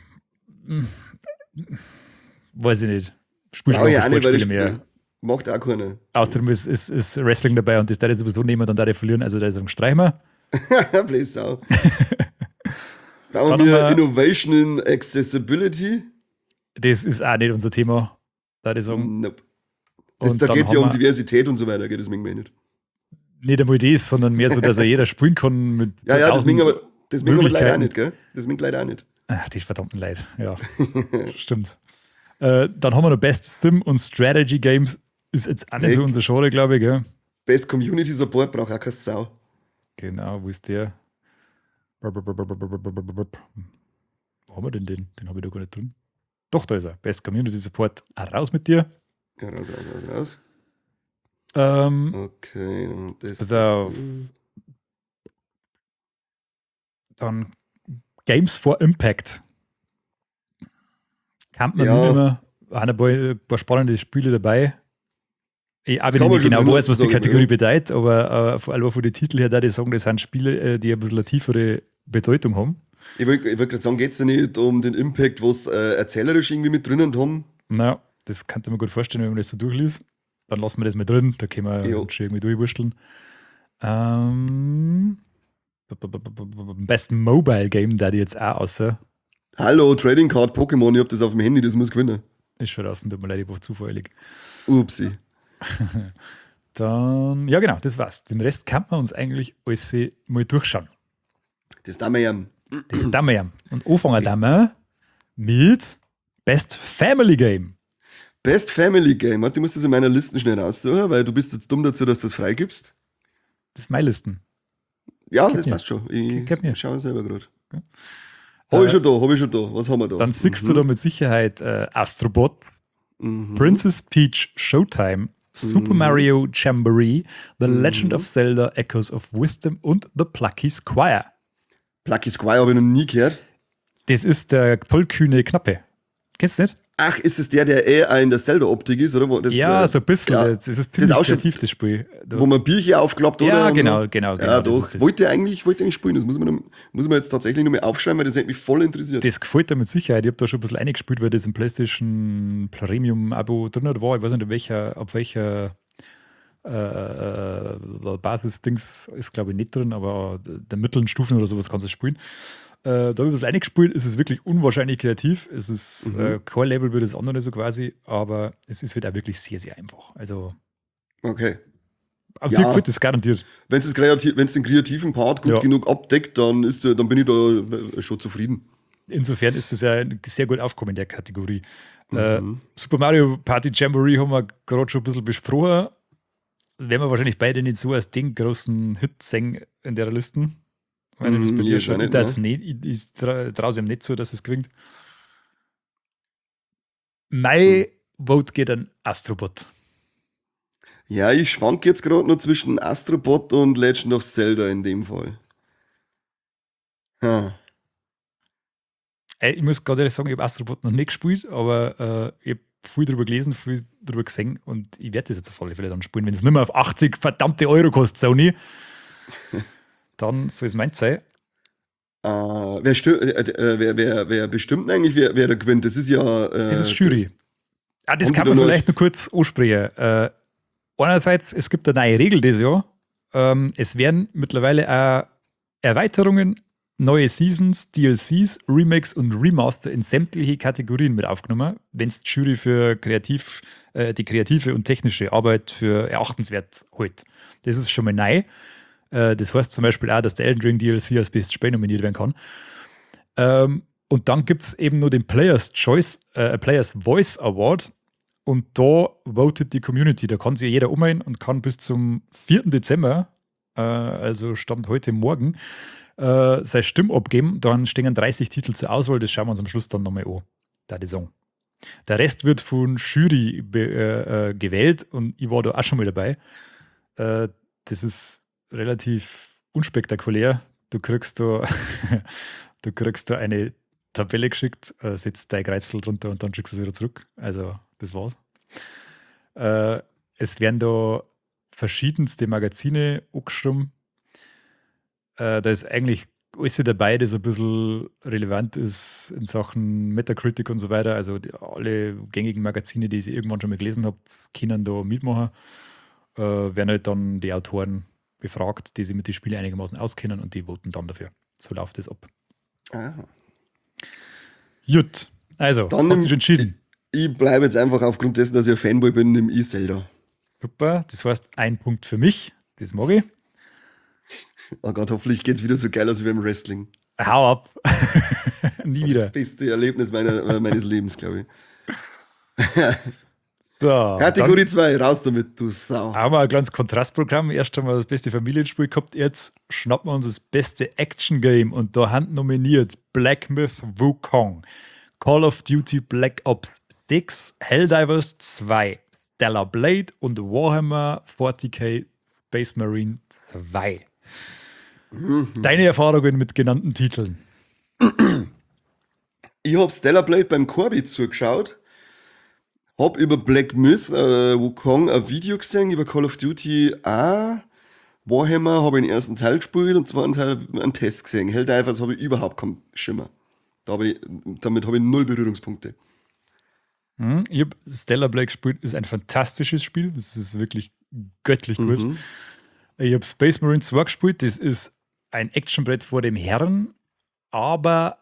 weiß ich nicht. Spiel Brauche ich auch nicht, weil Sportspiele das mehr. macht auch keiner. Außerdem ist Wrestling dabei und das da sowieso nehmen, dann da die verlieren, also da ist ein Streichen wir. Blöd Sau. Dann Dann haben wir haben wir- Innovation in Accessibility. Das ist auch nicht unser Thema, da die sagen. Nope. Und Da dann geht es ja haben um wir Diversität und so weiter, geht das mir nicht. nicht einmal das, sondern mehr so, dass er jeder spielen kann mit Ja, das 1000 aber leider auch Möglichkeiten. nicht, gell? Das mingt leider auch nicht. Ach, die verdammten Leid, ja. Stimmt. Dann haben wir noch Best Sim und Strategy Games. Ist jetzt auch nicht so Weg. unser Genre, glaube ich, gell? Best Community Support braucht auch keine Sau. Genau, wo ist der? Wo haben wir denn den? Den habe ich da gar nicht drin. Doch, da ist er. Best Community Support. Raus mit dir. Ja, raus. Ähm, Okay, und das Pass auf. Dann Games for Impact. Kann man Ja. nicht mehr. Waren ein paar spannende Spiele dabei. Ich auch Das wenn kann ich man nicht schon genau drin weiß, was die sagen, Kategorie ja. bedeutet, aber vor allem von den Titeln her, da die sagen, das sind Spiele, die ein bisschen eine tiefere Bedeutung haben. Ich wollte gerade sagen, geht es ja nicht um den Impact, was erzählerisch irgendwie mit drinnen haben. Na, das kann ich mir gut vorstellen, wenn man das so durchliest. Dann lassen wir das mal drin, da können wir Jo. uns schon irgendwie durchwursteln. Best Mobile Game, da die jetzt auch außer Hallo, Trading Card Pokémon, ich hab das auf dem Handy, das muss gewinnen. ist schon draußen, tut mir leid, ich war zufällig. Upsi. Dann, ja genau, das war's. Den Rest kann man uns eigentlich alles mal durchschauen. Das tun wir ja. Das tun wir ja. Und anfangen tun wir mit Best Family Game. Best Family Game. Warte, ich muss das in meiner Liste schnell raussuchen, weil du bist jetzt dumm dazu, dass du das freigibst. Das ist meine Listen. Ja, das passt schon. Ich mir. schaue selber gerade. Okay. Habe ich schon da. Was haben wir da? Dann siehst du da mit Sicherheit Astrobot, Princess Peach Showtime, Super Mario Jamboree, The Legend of Zelda Echoes of Wisdom und The Plucky Squire. Plucky Squire habe ich noch nie gehört. Das ist der tollkühne Knappe. Kennst du nicht? Ach, ist es der eher in der Zelda-Optik ist, oder? Das, ja, so ein bisschen. Ja, das ist ziemlich kreativ, das Spiel. Wo man Bierchen aufklappt, oder? Ja, genau. Ja, doch. Wollte eigentlich spielen. Das muss man jetzt tatsächlich noch mal aufschreiben, weil das hat mich voll interessiert. Das gefällt mir mit Sicherheit. Ich habe da schon ein bisschen eingespielt, weil das im PlayStation Premium-Abo drin war. Ich weiß nicht, auf welcher Basis-Dings ist, glaube ich, nicht drin, aber der mittleren Stufen oder sowas kannst du spielen. Da habe ich ein bisschen eingespielt. Es ist wirklich unwahrscheinlich kreativ. Es ist Core-Level wie das andere so quasi, aber es ist halt auch wirklich sehr, sehr einfach. Also. Okay. Aber dir gefällt das garantiert. Wenn es den kreativen Part gut genug abdeckt, dann bin ich da schon zufrieden. Insofern ist das ja sehr gut aufgekommen in der Kategorie. Super Mario Party Jamboree haben wir gerade schon ein bisschen besprochen. Werden wir wahrscheinlich beide nicht so als den großen Hit singen in der Liste. Wenn das bei dir schon ich traue es ihm nicht so, dass es gewinnt. Mein Vote geht an Astrobot. Ja, ich schwank jetzt gerade noch zwischen Astrobot und Legend of Zelda in dem Fall. Ich muss ganz ehrlich sagen, ich habe Astrobot noch nicht gespielt, aber ich habe viel drüber gelesen, viel drüber gesehen und ich werde das jetzt auf alle Fälle dann spielen. Wenn es nicht mehr auf 80 verdammte Euro kostet, Sony, dann soll es meins sein. Wer bestimmt eigentlich, wer da gewinnt? Das ist ja. Das ist Jury. Das kann man vielleicht noch kurz ansprechen. Einerseits, es gibt eine neue Regel dieses Jahr. Es werden mittlerweile auch Erweiterungen, neue Seasons, DLCs, Remakes und Remaster in sämtliche Kategorien mit aufgenommen, wenn es die Jury für die kreative und technische Arbeit für erachtenswert hält. Das ist schon mal neu. Das heißt zum Beispiel auch, dass der Elden Ring DLC als Best Spiel nominiert werden kann. Und dann gibt es eben nur den Players Voice Award. Und da votet die Community. Da kann sich jeder umgehen und kann bis zum 4. Dezember, also Stand heute Morgen, seine Stimme abgeben. Dann stehen 30 Titel zur Auswahl. Das schauen wir uns am Schluss dann nochmal an. Da die Song. Der Rest wird von Jury gewählt und ich war da auch schon mal dabei. Das ist relativ unspektakulär. Du kriegst da eine Tabelle geschickt, setzt dein Kreuzel drunter und dann schickst du es wieder zurück. Also, das war's. Es werden da verschiedenste Magazine angeschrieben. Da ist eigentlich alles dabei, das ein bisschen relevant ist in Sachen Metacritic und so weiter. Also alle gängigen Magazine, die ich irgendwann schon mal gelesen habe, können da mitmachen. Werden halt dann die Autoren befragt, die sich mit den Spielen einigermaßen auskennen und die voten dann dafür. So läuft das ab. Gut, also, dann hast du dich entschieden? Ich bleibe jetzt einfach aufgrund dessen, dass ich ein Fanboy bin, im Zelda. Super, das heißt, ein Punkt für mich, das mag ich. Oh Gott, hoffentlich geht es wieder so geil aus wie beim Wrestling. Hau ab. Nie wieder. Das beste Erlebnis meines Lebens, glaube ich. So, Kategorie 2, raus damit, du Sau. Haben wir ein kleines Kontrastprogramm. Erst haben wir das beste Familienspiel gehabt. Jetzt schnappen wir uns das beste Action-Game und da haben nominiert Black Myth Wukong, Call of Duty Black Ops 6, Helldivers 2, Stellar Blade und Warhammer 40k Space Marine 2. Deine Erfahrungen mit genannten Titeln? Ich habe Stellar Blade beim Corby zugeschaut. Hab über Black Myth Wukong ein Video gesehen, über Call of Duty auch. Warhammer habe ich den ersten Teil gespielt und zweiten Teil einen Test gesehen. Helldivers habe ich überhaupt keinen Schimmer. Damit habe ich 0 Berührungspunkte. Ich habe Stellar Blade gespielt, ist ein fantastisches Spiel. Das ist wirklich göttlich gut. Ich habe Space Marine 2 gespielt, das ist ein Actionbrett vor dem Herrn, aber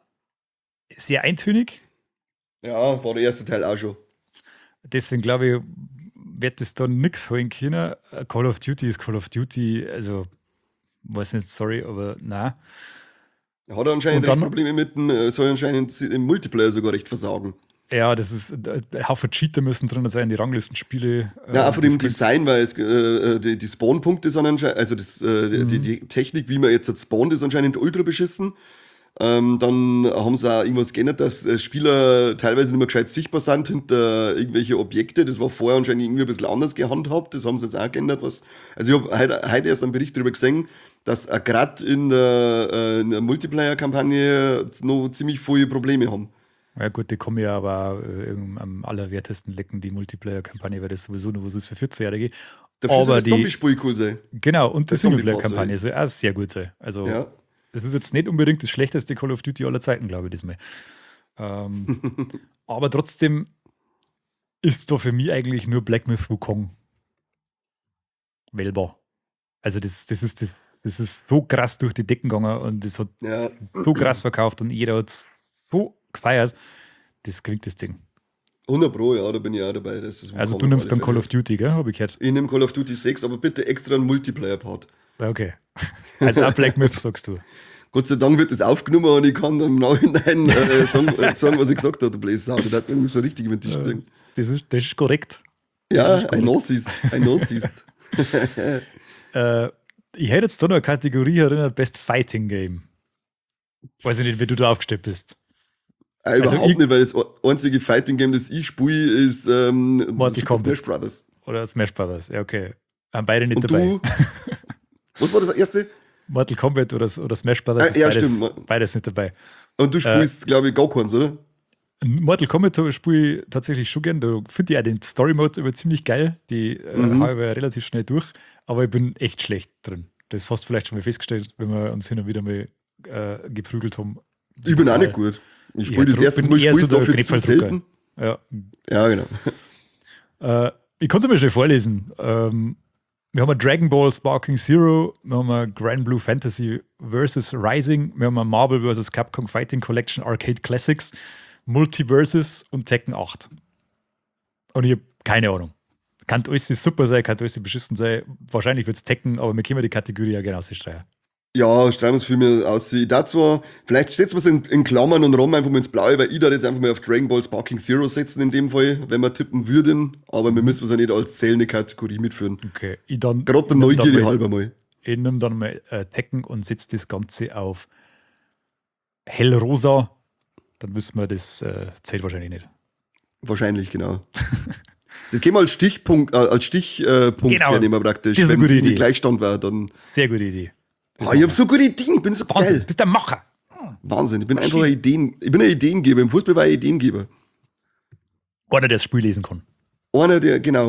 sehr eintönig. Ja, war der erste Teil auch schon. Deswegen glaube ich, wird das dann nichts holen können. Call of Duty ist Call of Duty, also weiß nicht, sorry, aber nein. Hat er anscheinend recht Probleme mit dem, soll anscheinend im Multiplayer sogar recht versagen. Ja, das ist, ein Haufen Cheater müssen drin sein, die Ranglistenspiele. Ja, auch von dem Design, weil es, die Spawn-Punkte sind anscheinend, also die Technik, wie man jetzt spawnt, ist anscheinend ultra beschissen. Dann haben sie auch irgendwas geändert, dass Spieler teilweise nicht mehr gescheit sichtbar sind hinter irgendwelche Objekte. Das war vorher anscheinend irgendwie ein bisschen anders gehandhabt. Das haben sie jetzt auch geändert. Also ich habe heute erst einen Bericht darüber gesehen, dass gerade in der Multiplayer-Kampagne noch ziemlich viele Probleme haben. Ja gut, die kommen ja aber am allerwertesten lecken, die Multiplayer-Kampagne, weil das sowieso nur was ist für 14-Jährige. Dafür soll das Zombie-Spiel cool sein. Genau, und die Singleplayer-Kampagne soll auch sehr gut sein. Also ja. Das ist jetzt nicht unbedingt das schlechteste Call of Duty aller Zeiten, glaube ich, diesmal. Aber trotzdem ist da für mich eigentlich nur Black Myth Wukong wählbar. Also das ist so krass durch die Decken gegangen und das hat so krass verkauft und jeder hat so gefeiert. Das kriegt das Ding. 100 Pro, ja, da bin ich auch dabei. Das ist also du nimmst dann Call of Duty, gell? Habe ich gehört. Ich nehme Call of Duty 6, aber bitte extra einen Multiplayer-Part. Okay. Also auch Black Myth, sagst du. Gott sei Dank wird das aufgenommen und ich kann dann im Nachhinein sagen, was ich gesagt habe, du Bläser. Das hat irgendwie so richtig mit Tisch gezogen. Das ist korrekt. Ja, ein Nossis. Ich hätte jetzt da noch eine Kategorie erinnert, Best Fighting Game. Weiß ich nicht, wie du da aufgestellt bist. Überhaupt nicht, weil das einzige Fighting Game, das ich spiele, ist Smash Brothers. Oder Smash Brothers, ja, okay. Haben beide nicht und dabei. Was war das erste? Mortal Kombat oder Smash Brothers ist stimmt. Beides nicht dabei. Und du spielst, glaube ich, gar keins, oder? Mortal Kombat spiele ich tatsächlich schon gern. Da finde ich auch den Story-Mode immer ziemlich geil. Die habe ich relativ schnell durch. Aber ich bin echt schlecht drin. Das hast du vielleicht schon mal festgestellt, wenn wir uns hin und wieder mal geprügelt haben. Ich bin auch nicht gut. Ich spiele das erste Mal, ich spiele dafür zu selten. Ja, genau. Ich kann es mal schnell vorlesen. Wir haben ein Dragon Ball Sparking Zero, wir haben ein Grand Blue Fantasy vs. Rising, wir haben ein Marvel vs. Capcom Fighting Collection Arcade Classics, Multiverses und Tekken 8. Und ich habe keine Ahnung. Kann alles super sein, kann alles beschissen sein. Wahrscheinlich wird es Tekken, aber wir können die Kategorie ja genau ausstreichen. Ja, streichen wir es viel mehr aus. Ich da zwar, vielleicht setzen wir es in Klammern und Raum einfach mal ins Blaue, weil ich da jetzt einfach mal auf Dragon Ball Sparking Zero setzen in dem Fall, wenn wir tippen würden, aber wir müssen es ja nicht als zählende Kategorie mitführen. Okay, gerade der Neugierde halber mal. Ich nehme dann mal Tekken und setze das Ganze auf hellrosa, dann wissen wir, das zählt wahrscheinlich nicht. Wahrscheinlich, genau. Das gehen wir als Stichpunkt genau. hernehmen praktisch. Das ist eine gute Idee. Gleichstand war, dann. Sehr gute Idee. Ich habe so gute Ideen, ich bin so Wahnsinn, geil. Du bist der Macher. Wahnsinn, ich bin einfach ein Ideengeber. Im Fußball war ich Ideengeber. Einer, der das Spiel lesen kann. Einer,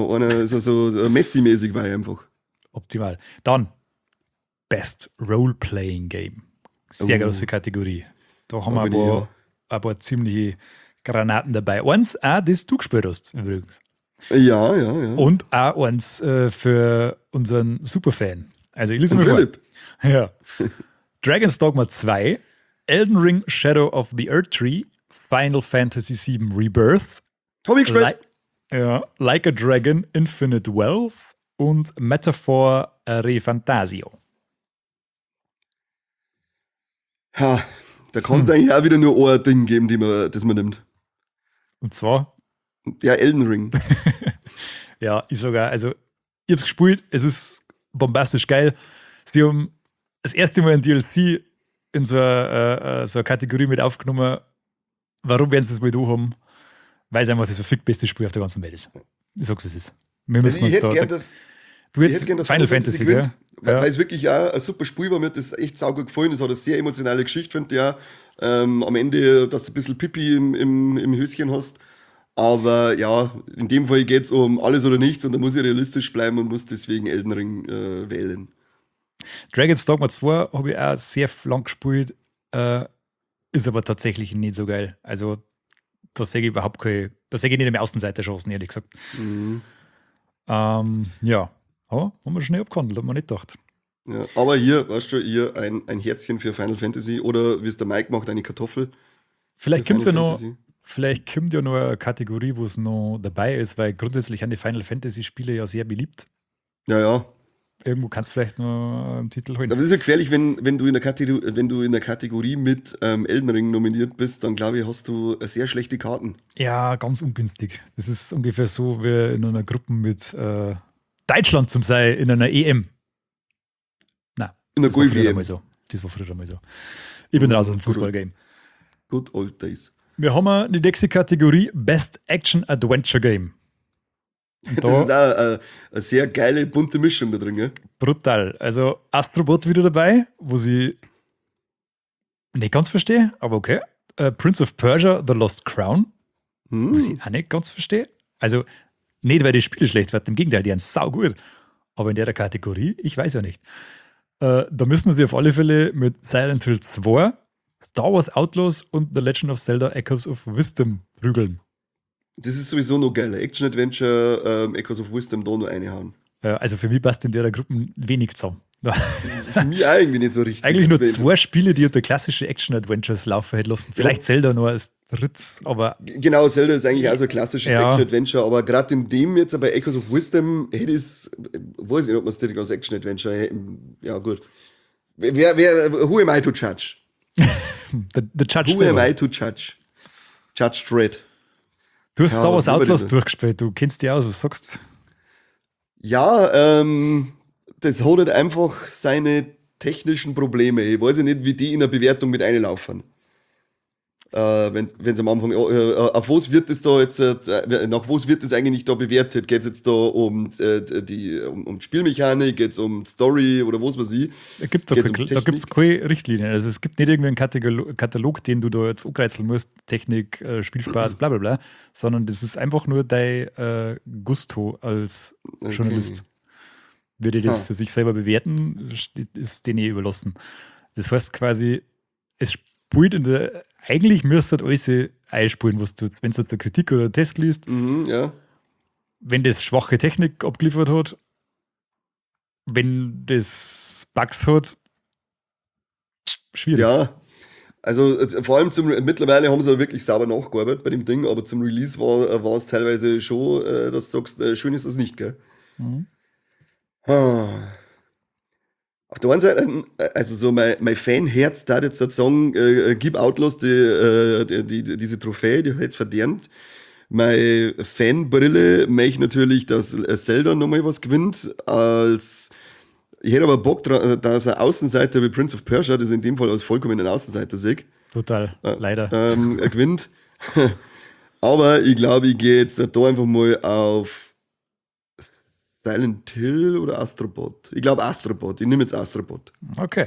so Messi-mäßig war ich einfach. Optimal. Dann Best Role-Playing Game. Sehr große Kategorie. Da haben wir ein paar ziemliche Granaten dabei. Eins auch, das du gespielt hast, übrigens. Ja. Und auch eins für unseren Superfan. Also ich lese mal Philipp. vor. Ja. Dragon's Dogma 2, Elden Ring Shadow of the Earth Tree, Final Fantasy VII Rebirth. Hab ich gespielt. Like a Dragon, Infinite Wealth und Metaphor Re Fantasio. Ja, da kann es eigentlich auch wieder nur ein Ding geben, das man nimmt. Und zwar? Ja, Elden Ring. Ja, ich sogar, also ich hab's gespielt, es ist bombastisch geil. Sie haben das erste Mal ein DLC in so eine Kategorie mit aufgenommen. Warum werden sie es wohl da haben? Weil es einfach das verfickt beste Spiel auf der ganzen Welt ist. Ich sag's, was es ist. Wir müssen uns da. Du jetzt Final Fantasy, gell? Weil es wirklich auch ein super Spiel war, mir hat das echt saugut gefallen. Es hat eine sehr emotionale Geschichte, finde ich ja. Am Ende, dass du ein bisschen Pipi im Höschen hast. Aber ja, in dem Fall geht es um alles oder nichts und da muss ich realistisch bleiben und muss deswegen Elden Ring wählen. Dragon's Dogma 2 habe ich auch sehr lang gespielt, ist aber tatsächlich nicht so geil. Also da sehe ich überhaupt keine, da sehe ich nicht mehr Außenseiterchancen, ehrlich gesagt. Mhm. Ja, aber haben wir schnell abgehandelt, haben wir nicht gedacht. Ja, aber hier, weißt du, hier ein Herzchen für Final Fantasy oder wie es der Mike macht, eine Kartoffel. Vielleicht kommt es ja noch Vielleicht kommt ja noch eine Kategorie, wo es noch dabei ist, weil grundsätzlich an die Final Fantasy Spiele ja sehr beliebt. Ja. Irgendwo kannst du vielleicht noch einen Titel holen. Aber das ist ja gefährlich, wenn du in der Kategorie mit Elden Ring nominiert bist, dann glaube ich, hast du sehr schlechte Karten. Ja, ganz ungünstig. Das ist ungefähr so wie in einer Gruppe mit Deutschland zum Sei in einer EM. Nein, in der Golf-EM. Das war früher mal so. Ich bin raus aus dem Fußballgame. Good old days. Wir haben die nächste Kategorie Best Action Adventure Game. Das ist auch eine sehr geile, bunte Mischung da drin, gell? Brutal. Also Astrobot wieder dabei, wo sie nicht ganz verstehe, aber okay. Prince of Persia, The Lost Crown, was ich auch nicht ganz verstehe. Also nicht, weil die Spiele schlecht werden, im Gegenteil, die sind saugut. Aber in der Kategorie, ich weiß ja nicht. Da müssen sie auf alle Fälle mit Silent Hill 2, Star Wars Outlaws und The Legend of Zelda Echoes of Wisdom prügeln. Das ist sowieso noch geil. Action-Adventure, Echoes of Wisdom da noch reinhauen. Also für mich passt in der Gruppe wenig zusammen. Für mich auch irgendwie nicht so richtig. Eigentlich nur 2 Spiele, die unter klassische Action-Adventures laufen hätte lassen. Vielleicht Zelda nur als drittes, aber. Genau, Zelda ist eigentlich auch so ein klassisches Action-Adventure, aber gerade in dem jetzt bei Echoes of Wisdom hätte es, weiß ich nicht, ob man es direkt als Action-Adventure, ja gut. Who am I to judge? the Judge Who am I to judge? Judge Dredd. Du hast Star Wars Outlaws durchgespielt, du kennst die aus, was sagst du? Ja, das hat halt einfach seine technischen Probleme. Ich weiß ja nicht, wie die in der Bewertung mit einlaufen. Wenn es am Anfang, auf was wird es da jetzt, nach was wird es eigentlich da bewertet? Geht es jetzt da um die Spielmechanik, geht es um Story oder was weiß ich? Da gibt es keine Richtlinien. Also es gibt nicht irgendeinen Katalog, den du da jetzt angreizeln musst, Technik, Spielspaß, bla bla bla, sondern das ist einfach nur dein Gusto als Journalist. Würde das für sich selber bewerten, ist denen überlassen. Das heißt quasi, es spielt in der. Eigentlich müsstest du alles einspulen, was du, wenn du jetzt eine Kritik oder einen Test liest. Ja. Wenn das schwache Technik abgeliefert hat, wenn das Bugs hat, schwierig. Ja, also vor allem mittlerweile haben sie wirklich sauber nachgearbeitet bei dem Ding, aber zum Release war es teilweise schon, dass du sagst, schön ist das nicht, gell? Auf der einen Seite, also so mein Fanherz da jetzt sagen, gib Outlaws diese Trophäe, die hat jetzt verdient. Meine Fanbrille möchte natürlich, dass Zelda nochmal was gewinnt. Ich hätte aber Bock drauf, dass ein Außenseiter wie Prince of Persia, das in dem Fall als vollkommenen Außenseiter sehe. Total, leider. Gewinnt. Aber ich glaube, ich gehe jetzt da einfach mal auf Silent Hill oder Astrobot? Ich glaube Astrobot. Ich nehme jetzt Astrobot. Okay.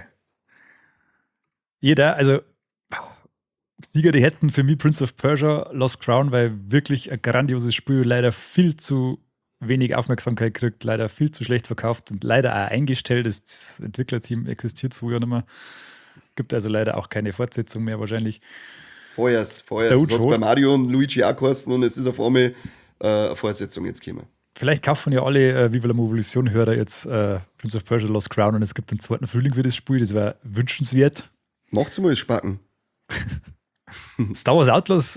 Also Sieger die Herzen für mich Prince of Persia, Lost Crown, weil wirklich ein grandioses Spiel, leider viel zu wenig Aufmerksamkeit kriegt, leider viel zu schlecht verkauft und leider auch eingestellt. Das Entwicklerteam existiert so ja nicht mehr. Gibt also leider auch keine Fortsetzung mehr wahrscheinlich. Vorher hat es bei Mario und Luigi auch geheißen und es ist auf einmal eine Fortsetzung jetzt gekommen. Vielleicht kaufen ja alle Viva la Movolution-Hörer jetzt Prince of Persia Lost Crown und es gibt einen zweiten Frühling für das Spiel. Das wäre wünschenswert. Macht's mal das Spacken. Star Wars Outlaws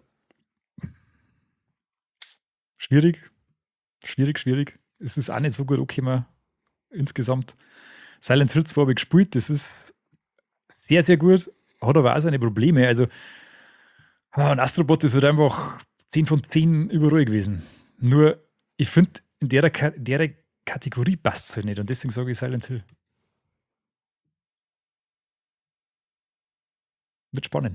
schwierig. Es ist auch nicht so gut angekommen insgesamt. Silent Hill 2 habe ich gespielt. Das ist sehr, sehr gut. Hat aber auch seine Probleme. Also und Astrobot ist halt einfach 10 von 10 überall gewesen. Nur ich finde, in der Kategorie passt es halt nicht und deswegen sage ich Silent Hill. Wird spannend.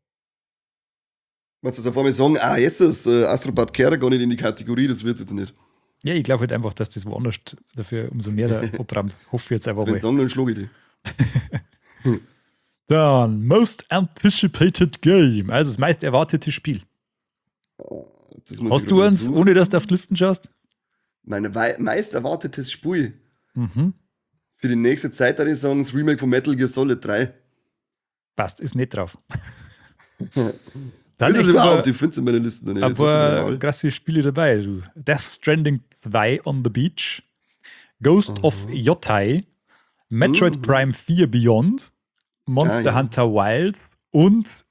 Wenn du auf einmal sagen, jetzt ist Astrobot Kehrer gar nicht in die Kategorie, das wird es jetzt nicht. Ja, ich glaube halt einfach, dass das woanders dafür umso mehr abrammt. Hoffe jetzt einfach mal. Wenn sagen, dann schlage ich die. Dann Most Anticipated Game, also das meist erwartete Spiel. Hast du eins, ohne dass du auf die Listen schaust? Meine meist erwartetes Spiel. Für die nächste Zeit würde ich sagen, das Remake von Metal Gear Solid 3. Passt, ist nicht drauf. Dann ist es überhaupt, ich finde es in meiner Liste nicht. Ein paar krasse Spiele dabei. Death Stranding 2 on the Beach, Ghost of Yotai, Metroid Prime 4 Beyond, Monster Hunter Wilds und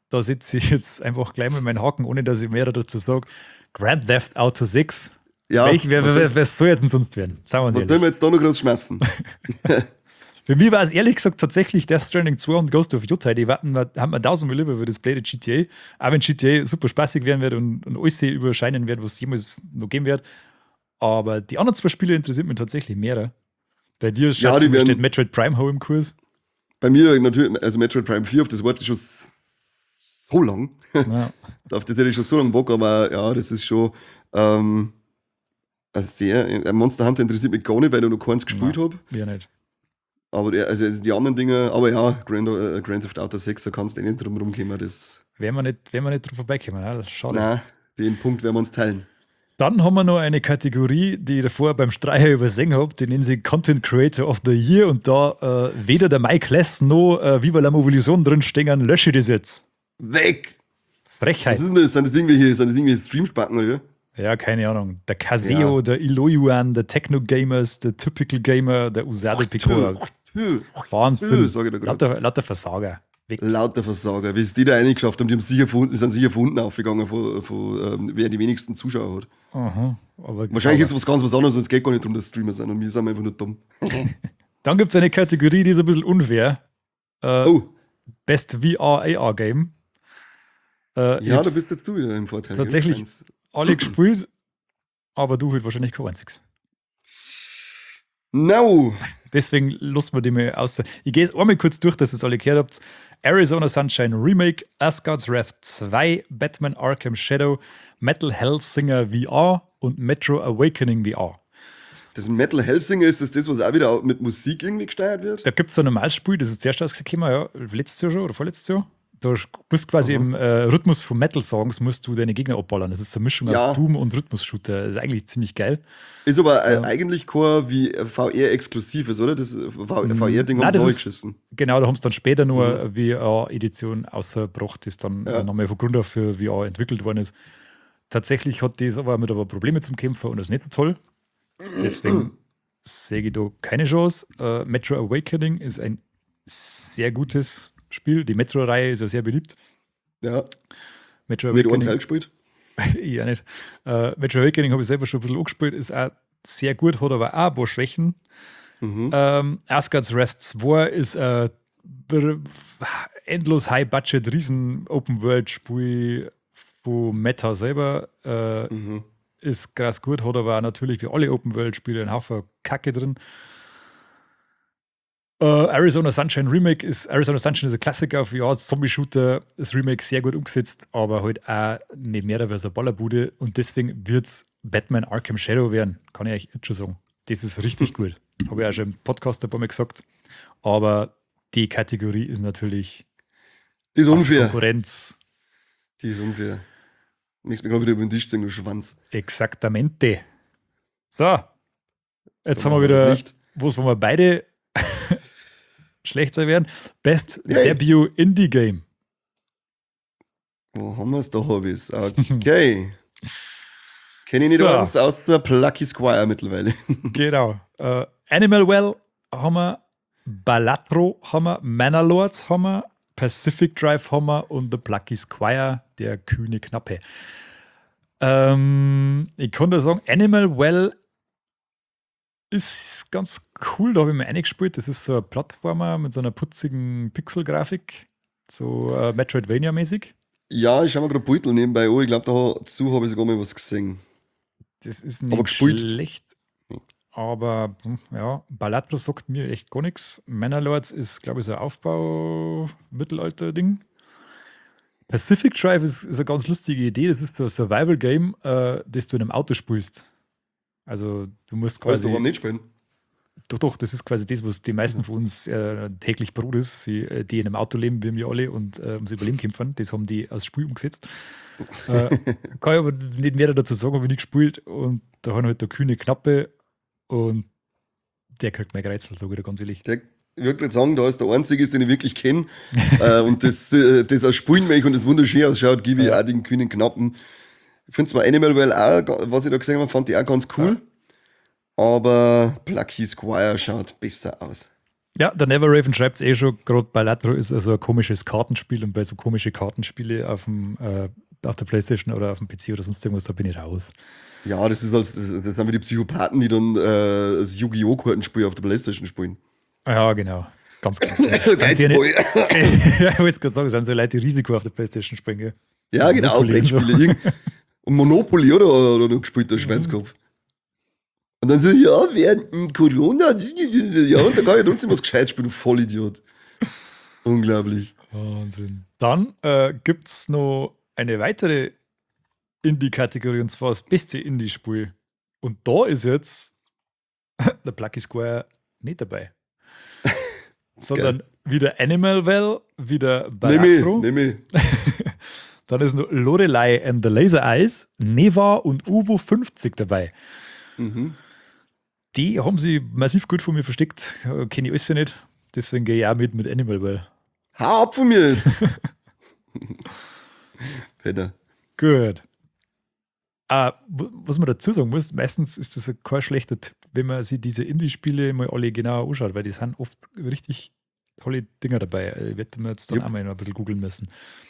da setze ich jetzt einfach gleich mal meinen Haken, ohne dass ich mehr dazu sage. Grand Theft Auto 6. Ja, Wer soll jetzt denn sonst werden? Sagen wir was sollen wir jetzt da noch groß schmerzen? Für mich war es ehrlich gesagt tatsächlich Death Stranding 2 und Ghost of Utah. Die haben wir tausendmal lieber über das Blade GTA. Auch wenn GTA super spaßig werden wird und alles überscheinen wird, was es jemals noch geben wird. Aber die anderen 2 Spiele interessieren mich tatsächlich mehr. Bei dir steht Metroid Prime Home im Kurs. Bei mir natürlich, also Metroid Prime 4, auf das warte ich schon so lang. Ja. Auf das hätte ich schon so lange Bock, aber ja, das ist schon also Monster Hunter interessiert mich gar nicht, weil ich noch keins gespielt habe. Ja, nicht. Aber also die anderen Dinge, aber ja, Grand Theft Auto 6, da kannst du nicht drum rumkommen. Das werden wir nicht drauf vorbeikommen. Ja, schade. Nein, den Punkt werden wir uns teilen. Dann haben wir noch eine Kategorie, die ich davor beim Streicher übersehen habe, die nennen sie Content Creator of the Year und da weder der Mike Less noch Viva la Mobilisation drinstehen, lösche ich das jetzt. Weg! Frechheit. Was ist denn das? Sind das irgendwelche Streamspacken oder? Ja, keine Ahnung. Der Caseo, der Iloyuan, der Techno Gamers, der Typical Gamer, der Usado Picora. Wahnsinn. Lauter Versager. Weg. Lauter Versager. Wie es die da reingeschafft haben, die sind sicher von unten aufgegangen, wer die wenigsten Zuschauer hat. Aha, aber wahrscheinlich ist es was ganz was anderes und es geht gar nicht darum, dass Streamer sind und wir sind einfach nur dumm. Dann gibt es eine Kategorie, die ist ein bisschen unfair. Best VR-AR-Game. Ja, da bist jetzt du wieder im Vorteil. Tatsächlich alle gespielt, aber du halt wahrscheinlich kein einziges. No! Deswegen lassen wir die mal aus. Ich gehe jetzt einmal kurz durch, dass ihr es alle gehört habt. Arizona Sunshine Remake, Asgard's Wrath 2, Batman Arkham Shadow, Metal Hellsinger VR und Metro Awakening VR. Das Metal Hellsinger, ist das, was auch wieder mit Musik irgendwie gesteuert wird? Da gibt es so ein normales Spiel, das ist zuerst rausgekommen, ja, letztes Jahr schon oder vorletztes Jahr. Du bist quasi im Rhythmus von Metal-Songs, musst du deine Gegner abballern. Das ist eine Mischung aus Doom und Rhythmus-Shooter. Das ist eigentlich ziemlich geil. Ist aber eigentlich kein wie VR-exklusives, oder? Das VR-Ding haben sie neu geschissen. Genau, da haben sie dann später nur eine VR-Edition ausgebracht, die dann nochmal von Grund auf für VR entwickelt worden ist. Tatsächlich hat das aber mit Probleme zum Kämpfer und das ist nicht so toll. Deswegen sehe ich da keine Chance. Metro Awakening ist ein sehr gutes Spiel. Die Metro-Reihe ist ja sehr beliebt. Ja. Metro Awakening. Teil gespielt? Ja, nicht. Metro Awakening habe ich selber schon ein bisschen angespielt, ist auch sehr gut, hat aber auch ein paar Schwächen. Asgard's Wrath 2 ist ein endlos High-Budget, riesen Open-World-Spiel von Meta selber. Ist krass gut, hat aber auch natürlich wie alle Open-World-Spiele einen Haufen Kacke drin. Arizona Sunshine ist ein Klassiker auf VR, Zombie-Shooter, das Remake sehr gut umgesetzt, aber halt auch nicht mehr als eine Ballerbude und deswegen wird es Batman Arkham Shadow werden, kann ich euch jetzt schon sagen. Das ist richtig gut. Habe ich auch schon im Podcast ein paar Mal gesagt. Aber die Kategorie ist natürlich die ist unfair. Konkurrenz. Die ist unfair. Nächstes Mal gerade wieder über den Tisch ziehen, du Schwanz. Exaktamente. So, jetzt haben wir wieder, wo wir beide schlecht sein werden. Best Debut Indie Game. Wo haben wir es? Da habe ich es. Okay. Kenne ich nicht alles außer Plucky Squire mittlerweile. Genau. Animal Well haben wir, Balatro haben wir, Manor-Lords haben wir, Pacific Drive haben wir und The Plucky Squire, der kühne Knappe. Ich kann da sagen, Animal Well ist ganz cool, da habe ich mal eingespielt. Das ist so ein Plattformer mit so einer putzigen Pixel-Grafik, so Metroidvania-mäßig. Ja, ich schaue mir gerade Beutel nebenbei an. Ich glaube, dazu habe ich sogar mal was gesehen. Das ist nicht schlecht, aber ja, Balatro sagt mir echt gar nichts. Manor-Lords ist, glaube ich, so ein Aufbau-Mittelalter-Ding. Pacific Drive ist eine ganz lustige Idee. Das ist so ein Survival-Game, das du in einem Auto spielst. Also du musst quasi... Kannst du aber nicht spielen? Doch, das ist quasi das, was die meisten von uns täglich Brot ist. Die in einem Auto leben, wie wir alle, und ums Überleben kämpfen. Das haben die als Spiel umgesetzt. Kann ich aber nicht mehr dazu sagen, habe ich nicht gespielt. Und da haben halt der kühne Knappe und der kriegt mein Gereizel, sage ich dir ganz ehrlich. Ich würde gerade sagen, da ist der Einzige, den ich wirklich kenne. Und das auch spielen möchte und das wunderschön ausschaut, gebe ich auch den kühnen Knappen. Ich finde zwar Animal Well auch, was ich da gesehen habe, fand ich auch ganz cool. Ja. Aber Plucky Squire schaut besser aus. Ja, der Neverraven schreibt es eh schon, gerade Balatro ist also ein komisches Kartenspiel und bei so komischen Kartenspiele auf der Playstation oder auf dem PC oder sonst irgendwas, da bin ich raus. Ja, das sind wir die Psychopathen, die dann das Yu-Gi-Oh! Kartenspiel auf der Playstation spielen. Ja, genau. Ganz genau. Ich wollte jetzt gerade sagen, sind so Leute, die Risiko auf der Playstation spielen, gell? Ja, genau, Brettspiele. So. Und Monopoly, oder du gespielt, der Schweinskopf. Und dann so, ja, während Corona, ja, und da kann ich trotzdem was gescheit spielen, du Vollidiot. Unglaublich. Wahnsinn. Dann gibt es noch eine weitere Indie-Kategorie, und zwar das beste Indie-Spiel. Und da ist jetzt der Plucky Squire nicht dabei. Sondern wieder Animal Well, wieder Balatro. Nehme. Dann ist noch Lorelei and the Laser Eyes, Neva und Uvo 50 dabei. Mhm. Die haben sie massiv gut von mir versteckt. Kenne ich alles ja nicht. Deswegen gehe ich auch mit Animal Well. Hau ab von mir jetzt. Penner. Gut. Was man dazu sagen muss, meistens ist das kein schlechter Tipp, wenn man sich diese Indie-Spiele mal alle genauer anschaut, weil die sind oft richtig tolle Dinger dabei. Ich werde mir jetzt dann auch mal noch ein bisschen googeln müssen.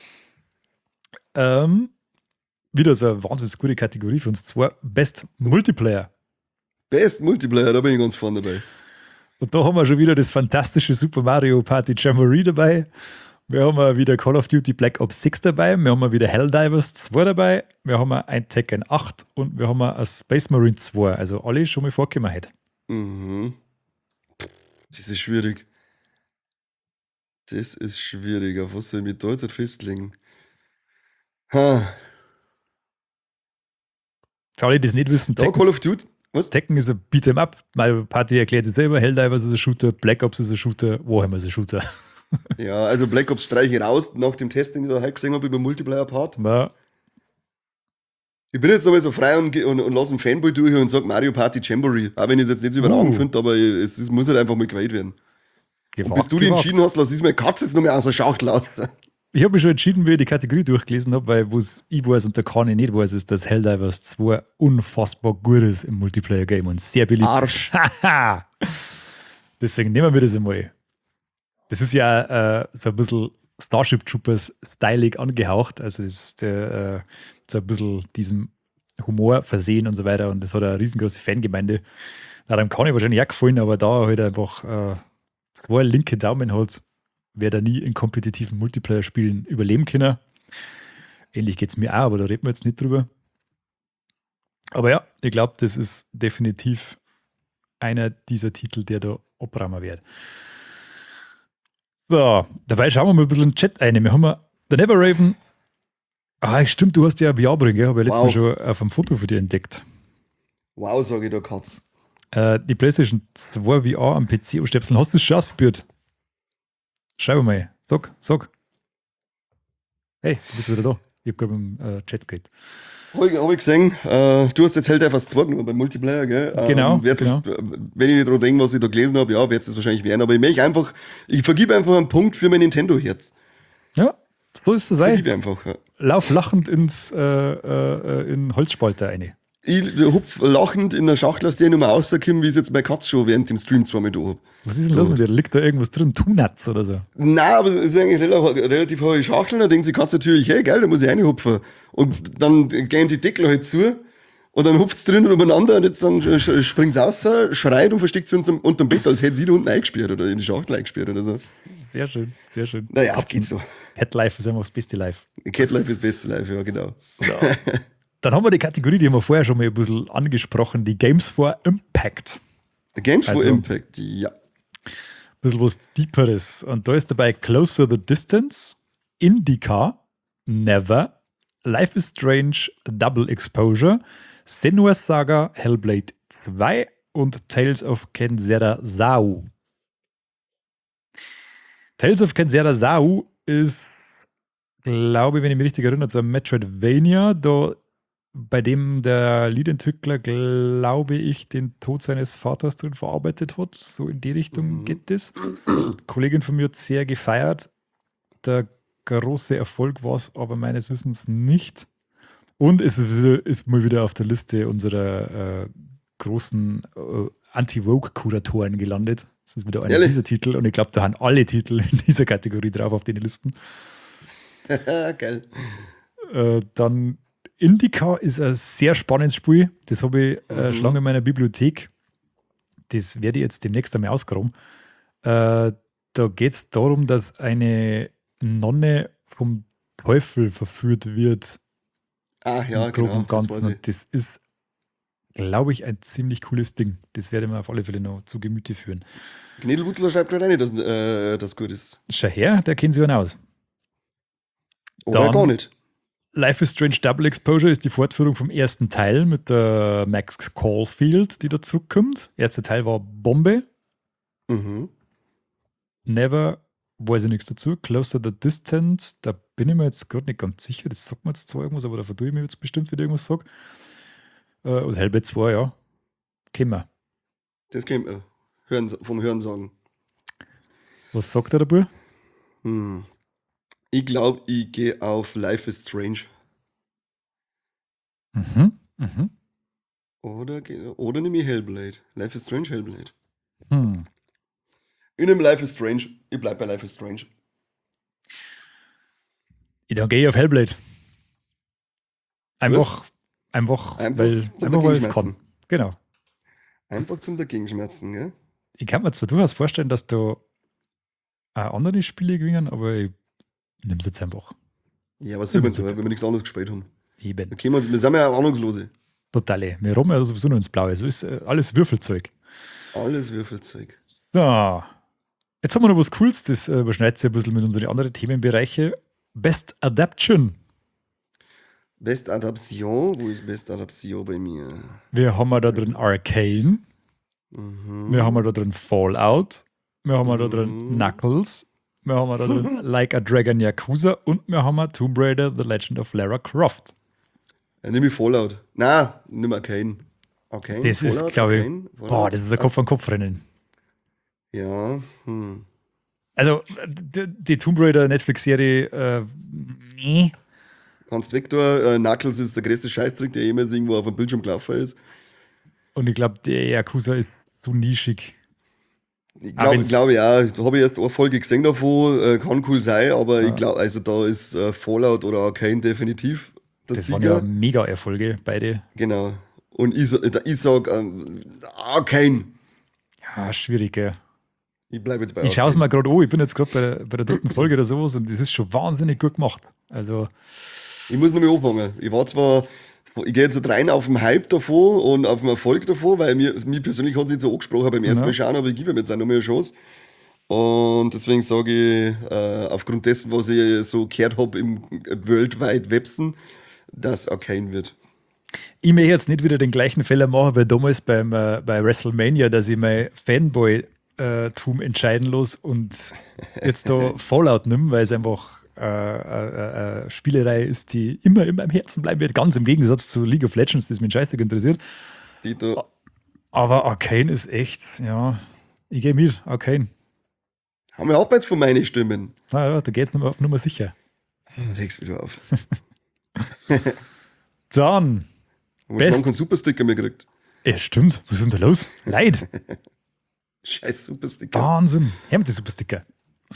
Wieder so eine wahnsinnig gute Kategorie für uns zwei. Best Multiplayer. Best Multiplayer, da bin ich ganz vorne dabei. Und da haben wir schon wieder das fantastische Super Mario Party Jamboree dabei. Wir haben wieder Call of Duty Black Ops 6 dabei. Wir haben wieder Helldivers 2 dabei. Wir haben ein Tekken 8 und wir haben ein Space Marine 2. Also alle schon mal vorgekommen heute. Mhm. Das ist schwierig. Das ist schwierig. Auf was soll ich mich da jetzt festlegen? Für alle, die es nicht wissen, Call of Duty. Was? Tekken ist ein Beat'em Up. Mario Party erklärt sich selber. Helldivers ist ein Shooter. Black Ops ist ein Shooter. Warhammer ist ein Shooter. Ja, also Black Ops streiche ich raus, nach dem Test, den ich da heute gesehen habe über Multiplayer-Part. Ja. Ich bin jetzt einmal so frei und lasse einen Fanboy durch und sage Mario Party Jamboree. Auch wenn ich es jetzt nicht so überragend finde, aber es muss halt einfach mal gewählt werden. Und bis du dich entschieden hast, lass ich meine Katze jetzt noch mal aus der Schachtel raus. Ich habe mich schon entschieden, wie ich die Kategorie durchgelesen habe, weil was ich weiß und der Kani nicht weiß, ist, dass Helldivers 2 unfassbar gut ist im Multiplayer-Game und sehr beliebt Arsch. Deswegen nehmen wir das einmal. Das ist ja so ein bisschen Starship Troopers stylig angehaucht. Also das ist so ein bisschen diesem Humor versehen und so weiter. Und das hat eine riesengroße Fangemeinde. Darum kann ich wahrscheinlich auch gefallen, aber da halt einfach 2 linke Daumen hat, wer da nie in kompetitiven Multiplayer-Spielen überleben können. Ähnlich geht es mir auch, aber da reden wir jetzt nicht drüber. Aber ja, ich glaube, das ist definitiv einer dieser Titel, der da abrahmer wird. So, dabei schauen wir mal ein bisschen in den Chat ein. Wir haben der Neverraven. Stimmt, du hast ja VR-Brillen, gell? Habe ich letztes Mal schon auf einem Foto für dich entdeckt. Wow, sage ich da, Katz. Die PlayStation 2 VR am PC anstöpseln. Hast du es schon ausprobiert? Schreib mal. Sag. Hey, du bist wieder da. Ich habe gerade im Chat geredet. Hab ich gesehen. Du hast jetzt Helldivers 2 genommen beim Multiplayer, gell? Genau. Wenn ich nicht daran denke, was ich da gelesen habe, ja, wird es wahrscheinlich werden. Aber ich vergebe einfach einen Punkt für mein Nintendo-Herz. Ja, so ist es sein. Vergebe einfach. Ja. Lauf lachend in Holzspalter rein. Ich hupf lachend in der Schachtel aus der Nummer rausgekommen, wie es jetzt bei Katz schon während dem Stream zweimal da habe. Was ist denn los mit dir? Liegt da irgendwas drin? Tunats oder so? Nein, aber es ist eigentlich relativ hohe Schachtel. Da denkt sich Katz natürlich, hey, geil, da muss ich reinhupfen. Und dann gehen die Deckel halt zu und dann hupft es drinnen umeinander und jetzt dann springt es raus, schreit und versteckt sie unterm Bett, als hätte sie da unten eingesperrt oder in die Schachtel eingesperrt oder so. Sehr schön, sehr schön. Naja, geht so. Cat Life ist einfach das beste Life. Cat Life ist das beste Life, ja, genau. So. Dann haben wir die Kategorie, die haben wir vorher schon mal ein bisschen angesprochen, die Games for Impact. Games for Impact, ja. Ein bisschen was Deeperes. Und da ist dabei Closer the Distance, Indica, Never, Life is Strange, Double Exposure, Senua's Saga, Hellblade 2 und Tales of Kenzera Sau. Tales of Kenzera Sau ist, glaube ich, wenn ich mich richtig erinnere, so ein Metroidvania, bei dem der Lead-Entwickler, glaube ich, den Tod seines Vaters drin verarbeitet hat. So in die Richtung geht das. Eine Kollegin von mir hat sehr gefeiert. Der große Erfolg war es aber meines Wissens nicht. Und es ist mal wieder auf der Liste unserer großen Anti-Vogue-Kuratoren gelandet. Das ist wieder einer dieser Titel und ich glaube, da haben alle Titel in dieser Kategorie drauf auf den Listen. Geil. Dann Indica ist ein sehr spannendes Spiel. Das habe ich schon lange in meiner Bibliothek. Das werde ich jetzt demnächst einmal ausgraben. Da geht es darum, dass eine Nonne vom Teufel verführt wird. Ja, genau. Und Ganzen. Und das ist, glaube ich, ein ziemlich cooles Ding. Das werde ich mir auf alle Fälle noch zu Gemüte führen. Gnedelwutzler schreibt gerade rein, dass das gut ist. Schau her, der kennt sich einen aus. Oder gar nicht. Life is Strange Double Exposure ist die Fortführung vom ersten Teil mit der Max Caulfield, die da zurückkommt. Der erste Teil war Bombe. Never, weiß ich nichts dazu. Closer the Distance, da bin ich mir jetzt gerade nicht ganz sicher. Das sagt mir jetzt zwar irgendwas, aber da verdue ich mich jetzt bestimmt, wenn ich irgendwas sage. Und Hellblade 2, ja. Kennen wir. Das kennen wir. Vom Hören sagen. Was sagt der Bub? Ich glaube, ich gehe auf Life is Strange. Oder nehme ich Hellblade. Life is Strange, Hellblade. Ich nehme Life is Strange. Ich bleibe bei Life is Strange. Dann gehe ich auf Hellblade. Einfach weil es kann. Genau. Einfach zum Dagegenschmerzen, gell? Ich kann mir zwar durchaus vorstellen, dass da auch andere Spiele gewinnen, aber ich nehme es jetzt einfach. Ja, was soll man tun, wenn wir nichts anderes gespielt haben? Eben. Wir sind ja Ahnungslose. Totale. Wir robben ja sowieso nur ins Blaue. So ist alles Würfelzeug. Alles Würfelzeug. So. Jetzt haben wir noch was Cooles, das überschneidet sich ein bisschen mit unseren anderen Themenbereichen. Best Adaption. Best Adaption? Wo ist Best Adaption bei mir? Wir haben da drin Arcane. Wir haben da drin Fallout. Wir haben da drin Knuckles. Wir haben da drin Like a Dragon Yakuza. Und wir haben Tomb Raider The Legend of Lara Croft. Nimm ich Fallout. Nein, nimm Arcane. Okay. Das Fallout, ist, glaube ich, das ist ein Kopf-an-Kopf-Rennen. Ja. Also, die Tomb Raider Netflix-Serie, nee. Hans Vector, Knuckles ist der größte Scheißtrick, der jemals irgendwo auf dem Bildschirm gelaufen ist. Und ich glaube, der Yakuza ist zu nischig. Ich glaube, ja. Da habe ich erst eine Folge gesehen davon, kann cool sein, aber ich glaube, also da ist Fallout oder Arcane definitiv das Sieger. Waren ja Mega-Erfolge, beide. Genau. Und ich sage Arcane. Ja, schwierig, ja. Ich bleibe jetzt bei Ich schaue es mir gerade an, ich bin jetzt gerade bei der dritten Folge oder sowas und das ist schon wahnsinnig gut gemacht. Also. Ich muss noch mal anfangen. Ich gehe jetzt rein auf den Hype davon und auf den Erfolg davon, weil mir persönlich hat es nicht so angesprochen beim ersten Mal schauen, aber ich gebe mir jetzt auch noch mal eine Chance. Und deswegen sage ich, aufgrund dessen, was ich so gehört habe im World Wide Websen, dass Arcane wird. Ich möchte jetzt nicht wieder den gleichen Fehler machen, wie damals bei WrestleMania, dass ich mein Fanboy-Tum entscheiden los und jetzt da Fallout nimm, weil es einfach eine Spielerei ist, die immer in meinem Herzen bleiben wird, ganz im Gegensatz zu League of Legends, das mich scheiße interessiert. Aber Arcane ist echt, ja, ich gehe mit, Arcane. Haben wir auch jetzt von meinen Stimmen. Da geht's nur mal sicher. Leg's wieder auf. Dann. Haben wir schon keinen Supersticker mehr gekriegt. Ja, stimmt. Was ist denn da los? Leid. Scheiß Supersticker. Wahnsinn. Her mit die Supersticker.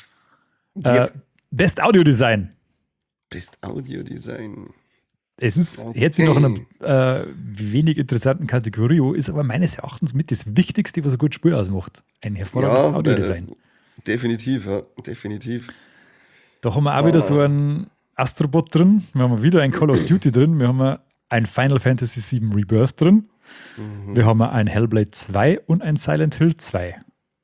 Best Audio Design. Best Audio Design. Es ist jetzt noch in einer wenig interessanten Kategorie, ist aber meines Erachtens mit das Wichtigste, was ein gutes Spiel ausmacht. Ein hervorragendes Audiodesign. Definitiv, ja, definitiv. Da haben wir auch wieder so einen Astrobot drin, wir haben wieder ein Call of Duty drin, wir haben ein Final Fantasy VII Rebirth drin, wir haben ein Hellblade 2 und ein Silent Hill 2.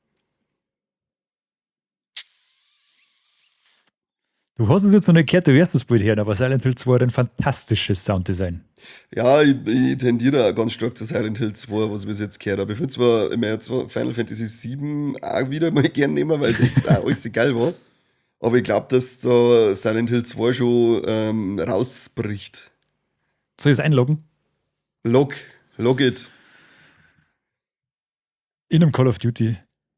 Du hast es jetzt noch nicht gehört, du wirst das Bild hören, aber Silent Hill 2 hat ein fantastisches Sounddesign. Ja, ich tendiere auch ganz stark zu Silent Hill 2, was wir jetzt gehört haben. Ich finde zwar Final Fantasy 7 auch wieder mal gern nehmen, weil es auch alles geil war. Aber ich glaube, dass da Silent Hill 2 schon rausbricht. Soll ich es einloggen? Log it. In einem Call of Duty.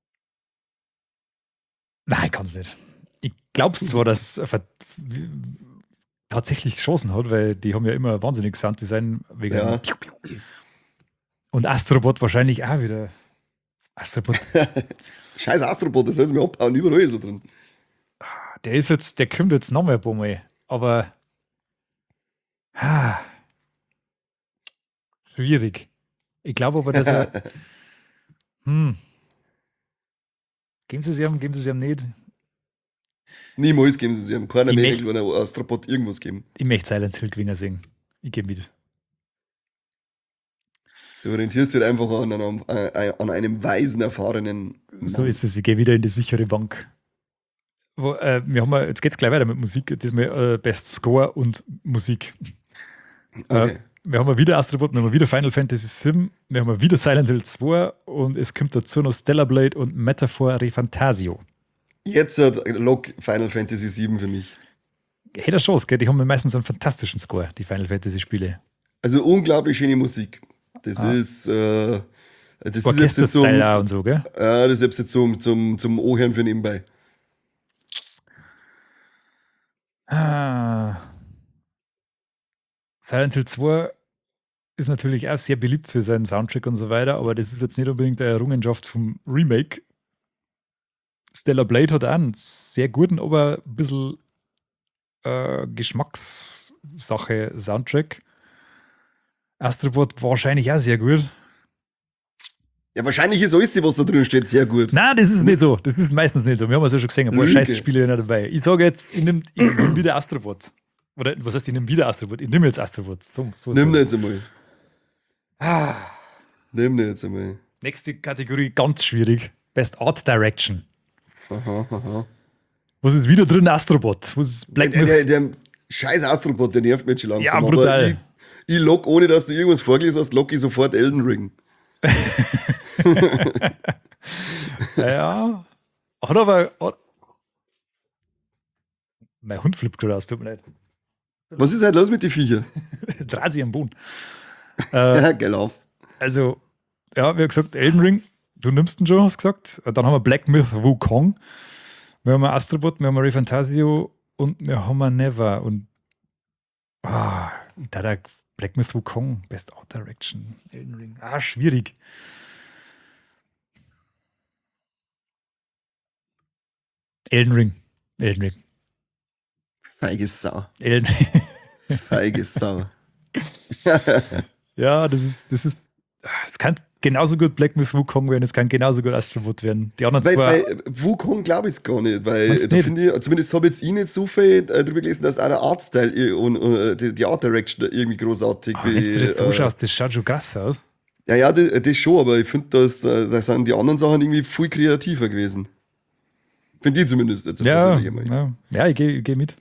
Nein, ich kann es nicht. Ich glaube es zwar, dass tatsächlich Chancen hat, weil die haben ja immer wahnsinnig Sounddesign wegen und Astrobot wahrscheinlich auch wieder. Astrobot. Scheiß Astrobot, das soll es mir abhauen, überall ist er drin. Der kommt jetzt noch mal ein paar Mal. Aber schwierig. Ich glaube aber, dass er. Geben Sie es ihm nicht. Niemals geben sie es ihm. Keiner Ich mehr möcht- will einem Astrobot irgendwas geben. Ich möchte Silent Hill Gewinner sehen. Ich gehe mit. Du orientierst dich einfach an einem weisen, erfahrenen So Mann. ist es. Ich gehe wieder in die sichere Bank. Jetzt geht es gleich weiter mit Musik. Diesmal Best Score und Musik. Okay. Wir haben wieder Astrobot, wir haben wieder Final Fantasy VII, wir haben wieder Silent Hill 2 und es kommt dazu noch Stellar Blade und Metaphor Refantasio. Jetzt hat Log Final Fantasy 7 für mich. Hätte eine Chance, gell? Die haben meistens einen fantastischen Score, die Final Fantasy Spiele. Also unglaublich schöne Musik. Das ist das ist Orchester-Style und so, gell? das ist jetzt zum Ohren für nebenbei. Silent Hill 2 ist natürlich auch sehr beliebt für seinen Soundtrack und so weiter, aber das ist jetzt nicht unbedingt eine Errungenschaft vom Remake. Stellar Blade hat auch einen sehr guten, aber ein bisschen Geschmackssache Soundtrack. Astrobot wahrscheinlich auch sehr gut. Ja, wahrscheinlich ist alles, was da drin steht, sehr gut. Nein, das ist nicht so. Das ist meistens nicht so. Wir haben es ja schon gesehen, ein paar Lüge. Scheißspiele noch dabei. Ich sage jetzt, ich nehm wieder Astrobot. Oder was heißt, ich nehme wieder Astrobot? Ich nehme jetzt Astrobot. So Nimm ist den es. jetzt einmal. Nimm den jetzt einmal. Nächste Kategorie, ganz schwierig. Best Art Direction. Aha. Was ist wieder drin? Astrobot. Was ist Black Myth? Der scheiß Astrobot, der nervt mich schon langsam. Ja, brutal. Aber ich log, ohne dass du irgendwas vorgelesen hast, log ich sofort Elden Ring. Ja. Hat aber. Mein Hund flippt gerade aus, tut mir leid. Was ist halt los mit den Viecher? Dreht sich am Boden. Ja, gell auf. Also, ja, wie gesagt, Elden Ring, du nimmst ihn schon, hast gesagt. Dann haben wir Black Myth Wukong. Wir haben Astrobot, wir haben Refantasio und wir haben Never. Und da Black Myth Wukong, Best Art Direction, Elden Ring. Schwierig. Elden Ring. Feige Sau. Elden Ring. Feige Sau. Ja, das kann genauso gut Black Myth Wukong werden, es kann genauso gut Astrobot werden. Die anderen zwei. Bei Wukong glaube ich es gar nicht, weil Meinst da nicht? finde ich, zumindest habe ich jetzt nicht so viel drüber gelesen, dass auch der Artstyle und die Art Direction irgendwie großartig Wenn du das so schaust, das schaut schon krass aus. Ja, das schon, aber ich finde, da sind die anderen Sachen irgendwie viel kreativer gewesen. Finde ich zumindest jetzt persönlich einmal. Ja, ich geh mit.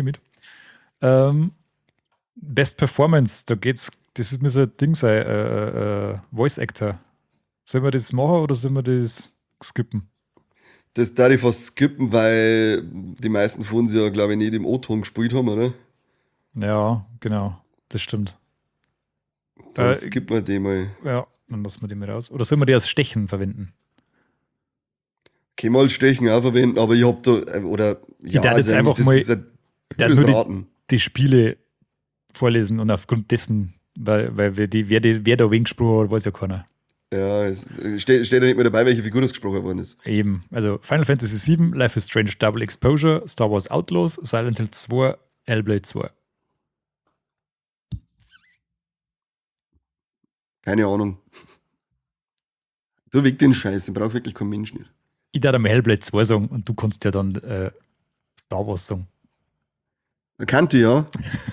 Best Performance, das ist mir so ein Ding sein, Voice Actor. Sollen wir das machen oder sollen wir das skippen? Das darf ich fast skippen, weil die meisten von uns ja, glaube ich, nicht im O-Ton gespielt haben, oder? Ja, genau, das stimmt. Dann skippen wir die mal. Ja, dann lassen wir die mal raus. Oder sollen wir die als Stechen verwenden? Okay, mal Stechen auch verwenden, aber ich hab da, oder, ja, darf jetzt einfach das mal- ist ein darf blödes nur Raten. Die Spiele vorlesen und aufgrund dessen, weil wer da wen gesprochen hat, weiß ja keiner. Ja, es steht ja nicht mehr dabei, welche Figur das gesprochen worden ist. Eben, also Final Fantasy VII, Life is Strange Double Exposure, Star Wars Outlaws, Silent Hill 2, Hellblade 2. Keine Ahnung. Du weg den Scheiß, den braucht wirklich kein Mensch nicht. Ich darf einmal Hellblade 2 sagen und du kannst ja dann Star Wars sagen. Kannte ja.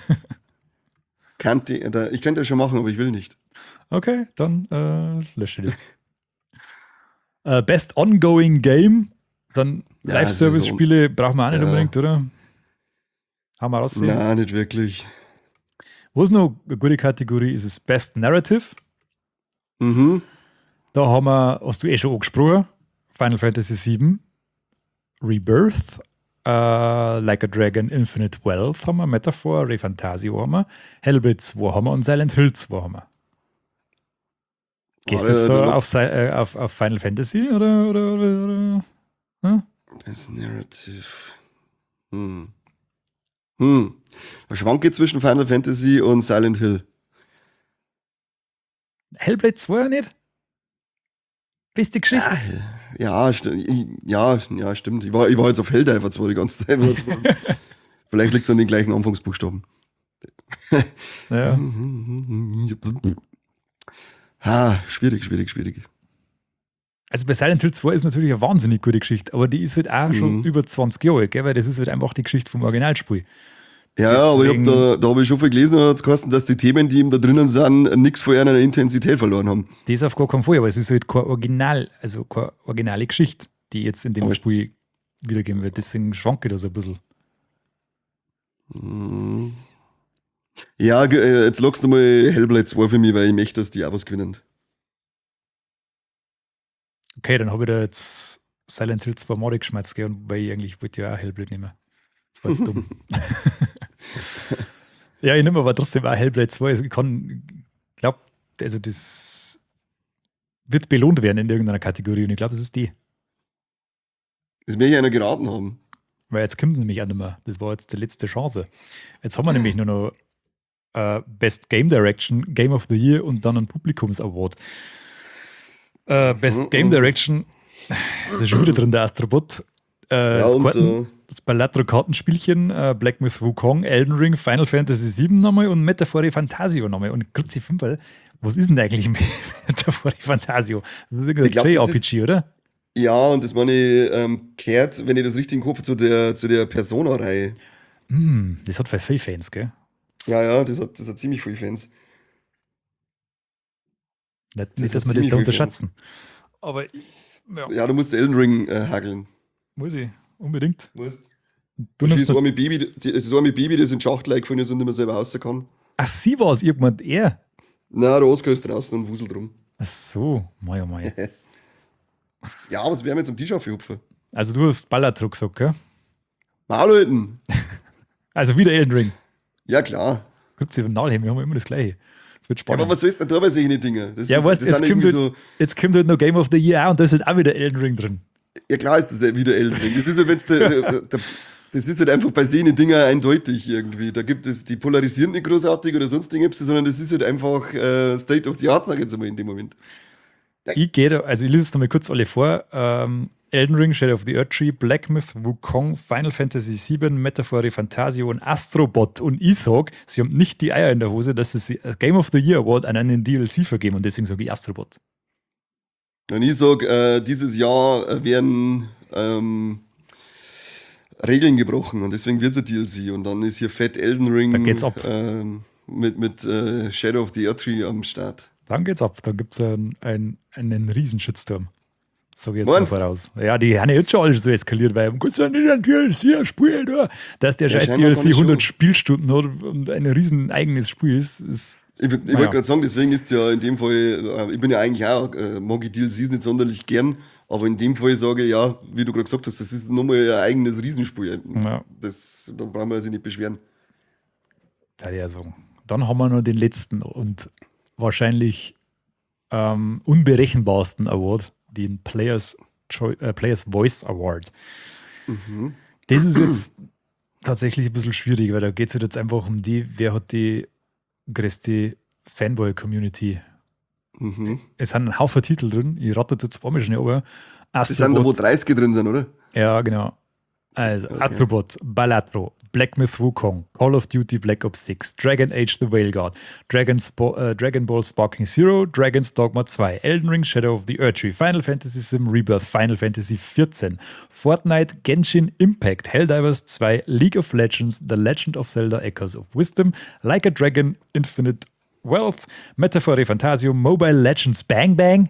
Ich könnte das schon machen, aber ich will nicht. Okay, dann lösche ich die. Best Ongoing Game. Dann Ja, Live-Service-Spiele brauchen wir auch nicht Ja. unbedingt, oder? Haben wir aussehen. Nein, nicht wirklich. Wo ist noch eine gute Kategorie? Ist es Best Narrative. Mhm. Da haben wir, hast du schon angesprochen, Final Fantasy VII, Rebirth, Like a Dragon Infinite Wealth haben wir, Metaphor, Refantasio haben wir, Hellblade 2 haben wir und Silent Hill 2 haben wir. Gehst du jetzt da auf Final Fantasy oder? Das Narrative. Da schwanke zwischen Final Fantasy und Silent Hill. Hellblade 2 nicht? Beste Geschichte. Ja, ja, stimmt. Ich war jetzt auf Helldiver zwar die ganze Zeit. Vielleicht liegt es an den gleichen Anfangsbuchstaben. Ja. Schwierig. Also bei Silent Hill 2 ist natürlich eine wahnsinnig gute Geschichte, aber die ist halt auch schon über 20 Jahre alt, gell? Weil das ist halt einfach die Geschichte vom Originalspiel. Ja, Deswegen, aber da habe ich schon viel gelesen, da hat es geheißen, dass die Themen, die ihm da drinnen sind, nichts von einer Intensität verloren haben. das auf gar keinen Fall, aber es ist halt kein Original, also keine originale Geschichte, die jetzt in dem Aber Spiel wiedergeben wird. Deswegen schwanke das ein bisschen. Ja, jetzt lockst du mal Hellblade 2 für mich, weil ich möchte, dass die auch was gewinnen. Okay, dann habe ich da jetzt Silent Hill 2 Mod geschmeißt, gell? Und weil ich eigentlich wollte ja auch Hellblade nehmen. Das war jetzt dumm. Ja, ich nehme aber trotzdem auch Hellblade 2. Also ich glaube, also das wird belohnt werden in irgendeiner Kategorie und ich glaube, das ist die. Das will ich einer geraten haben. Weil jetzt kommt nämlich auch nicht mehr. Das war jetzt die letzte Chance. Jetzt haben wir nämlich nur noch Best Game Direction, Game of the Year und dann einen Publikums-Award. Best Game Direction, ist schon wieder drin, der Astrobot. Das Balatro-Kartenspielchen, Black Myth Wukong, Elden Ring, Final Fantasy VII nochmal und Metaphori Fantasio nochmal. Und Grüezi Fünferl, was ist denn eigentlich Metaphori Fantasio? Das ist irgendein JRPG, oder? Ja, und das meine ich kehrt, wenn ich das richtig im Kopf zu der Persona-Reihe. Das hat viele Fans, gell? Ja, das hat ziemlich viele Fans. Nicht, dass wir das da unterschätzen. Aber ja, du musst Elden Ring hageln. Muss ich, unbedingt. Du nimmst das arme Baby, das in Schachtel gefallen ist und nicht mehr selber raus kann. Ach, sie war es, irgendwann er? Nein, der Oskar ist draußen und wuselt rum. Ach so, mei. Ja, aber es wäre mir jetzt am Tisch aufgehupfen. Also du hast Balladruck gesagt, gell? Leuten. Also wieder Elden Ring. Ja, klar. Gut, sie Nalhem, wir haben immer das Gleiche. Das wird spannend. Ja, aber was sollst du da bei solchen Dingen? Jetzt kommt halt noch Game of the Year und da ist halt auch wieder Elden Ring drin. Ja, klar ist das ja wieder Elden Ring. Das ist halt, das ist halt einfach bei solchen Dingen eindeutig irgendwie. Da gibt es, die polarisieren nicht großartig oder sonst irgendwas, sondern das ist halt einfach State of the Art, sag ich jetzt mal in dem Moment. Ja. Ich lese es nochmal kurz alle vor. Elden Ring, Shadow of the Erdtree, Black Myth, Wukong, Final Fantasy VII, Metaphori Fantasio und Astrobot. Und ich sage, sie haben nicht die Eier in der Hose, dass sie Game of the Year Award an einen DLC vergeben und deswegen sage ich Astrobot. Und ich sage, dieses Jahr werden Regeln gebrochen und deswegen wird es ein DLC und dann ist hier fett Elden Ring dann geht's ab. Mit Shadow of the Erdtree am Start. Dann geht's ab, dann gibt es einen riesen Shitstorm. Sag ich jetzt mal voraus. Ja, die haben jetzt schon alles so eskaliert, weil man kann ja nicht ein DLC spielen, oder? Dass der scheiß DLC 100 Spielstunden hat und ein riesen eigenes Spiel ist. Ich wollte gerade sagen, deswegen ist ja in dem Fall, ich bin ja eigentlich auch, mag ich DLCs nicht sonderlich gern, aber in dem Fall sage ich, ja, wie du gerade gesagt hast, das ist nochmal ein eigenes Riesenspiel. Ja. Da brauchen wir sich nicht beschweren. Da ja sagen. Dann haben wir noch den letzten und wahrscheinlich unberechenbarsten Award, den Players Voice Award. Das ist jetzt tatsächlich ein bisschen schwierig, weil da geht es halt jetzt einfach um wer hat die größte Fanboy-Community. Es sind ein Haufen Titel drin, ich ratte jetzt zweimal schon, aber das sind da, wo 30 drin sind, oder? Ja, genau. Also Astrobot, Balatro, Black Myth Wukong, Call of Duty Black Ops 6, Dragon Age The Whale God, Dragon Ball Sparking Zero, Dragon's Dogma 2, Elden Ring Shadow of the Erdtree, Final Fantasy VII Rebirth, Final Fantasy XIV, Fortnite, Genshin Impact, Helldivers 2, League of Legends, The Legend of Zelda Echoes of Wisdom, Like a Dragon Infinite Wealth, Metaphori Fantasio, Mobile Legends Bang Bang,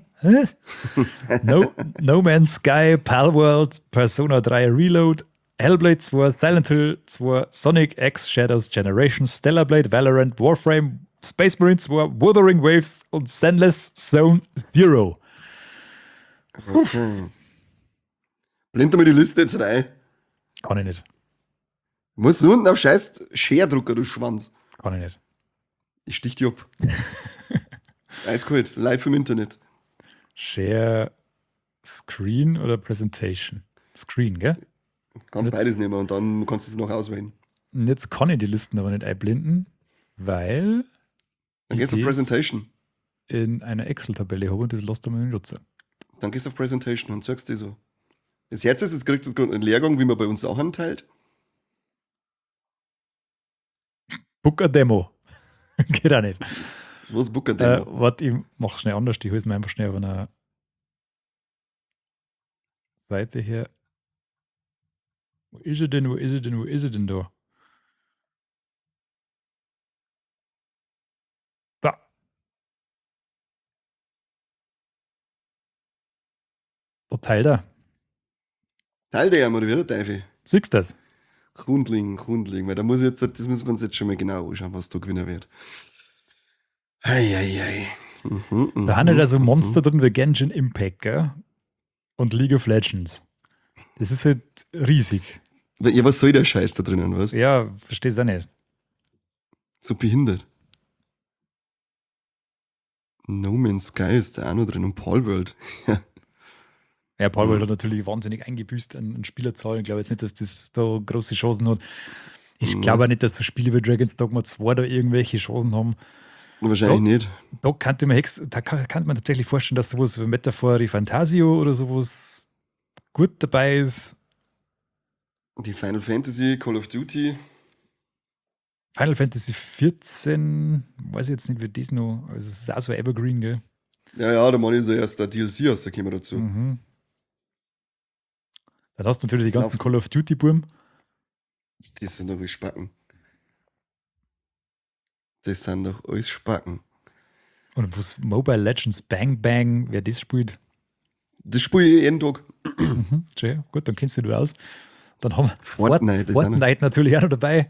No Man's Sky, Palworld, Persona 3 Reload, Hellblade 2, Silent Hill 2, Sonic X, Shadows Generation, Stellar Blade, Valorant, Warframe, Space Marine 2, Wuthering Waves und Zenless Zone Zero. Blend mir die Liste jetzt rein. Kann ich nicht. Musst du unten auf scheiß Share-Drucker, du Schwanz. Kann ich nicht. Ich stich dich ab. Eiskalt, live im Internet. Share Screen oder Presentation? Screen, gell? Kannst beides nehmen und dann kannst du es noch auswählen. Und jetzt kann ich die Listen aber nicht einblenden, weil dann gehst du auf Presentation. In einer Excel-Tabelle habe und das lässt du mir nicht nutzen. Dann gehst du auf Presentation und sagst dir so. Das Herz ist, jetzt kriegst du gerade einen Lehrgang, wie man bei uns Sachen teilt. Booker Demo. Geht auch nicht. Was Booker Demo? Warte, ich mach schnell anders. Die hol's mir einfach schnell auf einer Seite her. Wo ist er denn? Wo ist er denn? Wo ist er denn da? Da. Da teilt er. Teil der ja mal wieder, Teufel. Siehst du das? Grundling, weil da muss jetzt, das müssen wir uns jetzt schon mal genau anschauen, was da gewinnen wird. Hei. Da haben ja so Monster drin wie Genshin Impact, gell? Und League of Legends. Das ist halt riesig. Ja, was soll der Scheiß da drinnen, weißt du? Ja, verstehst du auch nicht. So behindert. No Man's Sky ist da auch noch drin und Palworld. Ja, Palworld hat natürlich wahnsinnig eingebüßt an Spielerzahlen. Ich glaube jetzt nicht, dass das da große Chancen hat. Ich glaube auch nicht, dass so Spiele wie Dragon's Dogma 2 da irgendwelche Chancen haben. Wahrscheinlich nicht. Da kann man tatsächlich vorstellen, dass sowas wie Metaphori Fantasio oder sowas gut dabei ist. Die Final Fantasy, Call of Duty. Final Fantasy 14, weiß ich jetzt nicht, wie das noch, also es ist auch so Evergreen, gell? Ja, da meine ich so erst der DLC rausgekommen dazu. Mhm. Dann hast du natürlich die ganzen Call of Duty-Burm. Die sind doch alles Spacken. Das sind doch alles Spacken. Und was Mobile Legends Bang Bang, wer das spielt? Das spiele ich jeden Tag. Schön, gut, dann kennst du dich aus. Dann haben wir Fortnite natürlich auch noch dabei.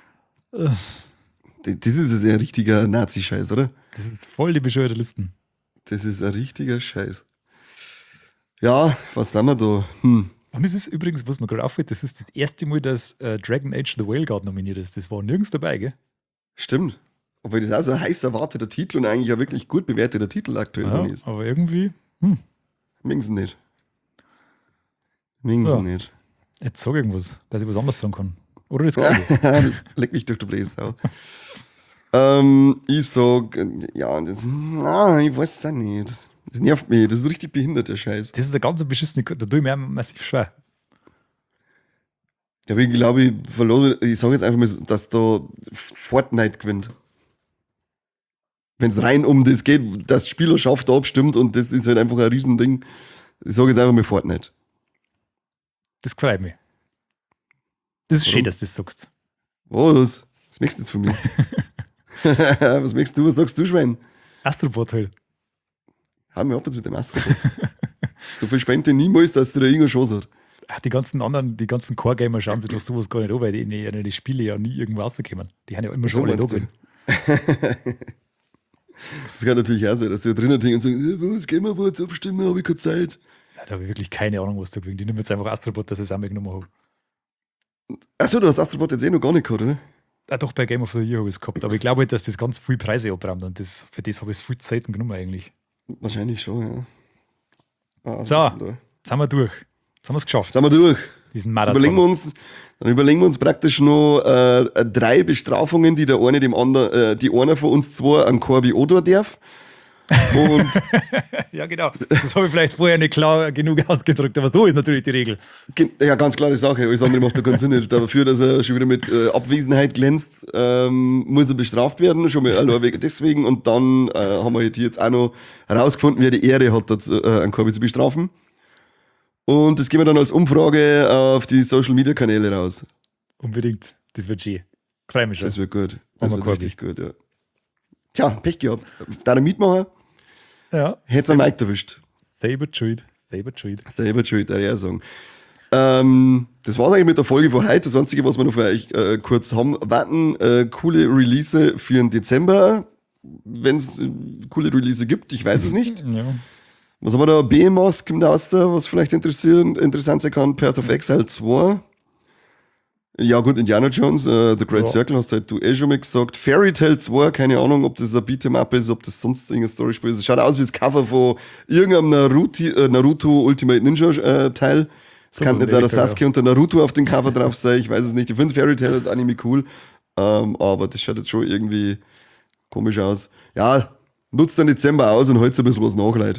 Das ist ein richtiger Nazi-Scheiß, oder? Das ist voll die bescheuerte Listen. Das ist ein richtiger Scheiß. Ja, was haben wir da? Und es ist übrigens, was mir gerade auffällt, das ist das erste Mal, dass Dragon Age The Whale Guard nominiert ist. Das war nirgends dabei, gell? Stimmt. Obwohl das auch so ein heiß erwarteter Titel und eigentlich ein wirklich gut bewerteter Titel aktuell ist. Aber irgendwie, Mögen sie nicht. Jetzt sag irgendwas, dass ich was anderes sagen kann. Oder das gar nicht. Leck mich durch die Bläser. Ich sag, ja, ich weiß es auch nicht. Das nervt mich, das ist richtig behindert, der Scheiß. Das ist eine ganz beschissene, da tue ich mir massiv schwer. Ja, aber ich glaube, ich sage jetzt einfach mal, dass da Fortnite gewinnt. Wenn es rein um das geht, dass Spielerschaft da abstimmt und das ist halt einfach ein Riesending. Ich sage jetzt einfach mal Fortnite. Das gefällt mir. Das ist schön, dass du das sagst. Was? Was möchtest du jetzt von mir? Was möchtest du? Was sagst du, Schwein? Astrobot halt. Haben wir ab jetzt mit dem Astrobot. So viel spende niemals, dass der da irgendeine Chance hat. Ach, die ganzen Core-Gamer schauen sich doch sowas gar nicht an, weil die Spiele ja nie irgendwo rauskommen. Die haben ja immer schon alle da drin. Das kann natürlich auch sein, dass die da drinnen denken und sagen, was gehen wir wo jetzt abstimmen, habe ich keine Zeit. Ja, da habe ich wirklich keine Ahnung, was da gewinnt. Die nehmen jetzt einfach Astrobot, dass ich es auch mitgenommen habe. Achso, du hast Astrobot jetzt noch gar nicht gehabt, oder? Ah, doch, bei Game of the Year habe ich es gehabt. Aber ich glaube halt, dass das ganz viele Preise abraumt und für das habe ich es viel selten genommen eigentlich. Wahrscheinlich schon, ja. So, jetzt sind wir durch. Jetzt haben wir es geschafft. Sind wir durch. Diesen Dann Marathon. überlegen wir uns praktisch noch 3 Bestrafungen, die der eine dem anderen, die einer von uns zwei an Corby oder darf. Und ja, genau. Das habe ich vielleicht vorher nicht klar genug ausgedrückt, aber so ist natürlich die Regel. ja, ganz klare Sache. Alles andere macht da keinen Sinn nicht. Dafür, dass er schon wieder mit Abwesenheit glänzt, muss er bestraft werden, schon mal allein wegen deswegen. Und dann haben wir jetzt auch noch herausgefunden, wer die Ehre hat, dazu, einen Corby zu bestrafen. Und das gehen wir dann als Umfrage auf die Social Media Kanäle raus. Unbedingt. Das wird schön. Freue mich schon. Das wird gut. Das wird richtig gut, ja. Tja, Pech gehabt. Da der Mietmacher, hätte es am Mike erwischt. Selber schuld. Selber schuld, würde ich auch sagen. Das war's eigentlich mit der Folge von heute. Das Einzige, was wir noch für euch kurz haben, warten coole Release für den Dezember. Wenn es coole Release gibt, ich weiß es nicht. Ja. Was haben wir da? BMOS kommt raus, was vielleicht interessant sein kann. Path of Exile 2. Ja gut, Indiana Jones, The Great Circle hast halt du schon mal gesagt. Fairy Tail 2, keine Ahnung, ob das ein Beat'em-up ist, ob das sonst irgendein Storyspiel ist. Es schaut aus wie das Cover von irgendeinem Naruto Ultimate Ninja Teil. Es kann jetzt auch der Sasuke und der Naruto auf dem Cover drauf sein, ich weiß es nicht. Ich finde Fairy Tail als Anime cool, aber das schaut jetzt schon irgendwie komisch aus. Ja, nutzt den Dezember aus und holt ein bisschen was nach, Leute.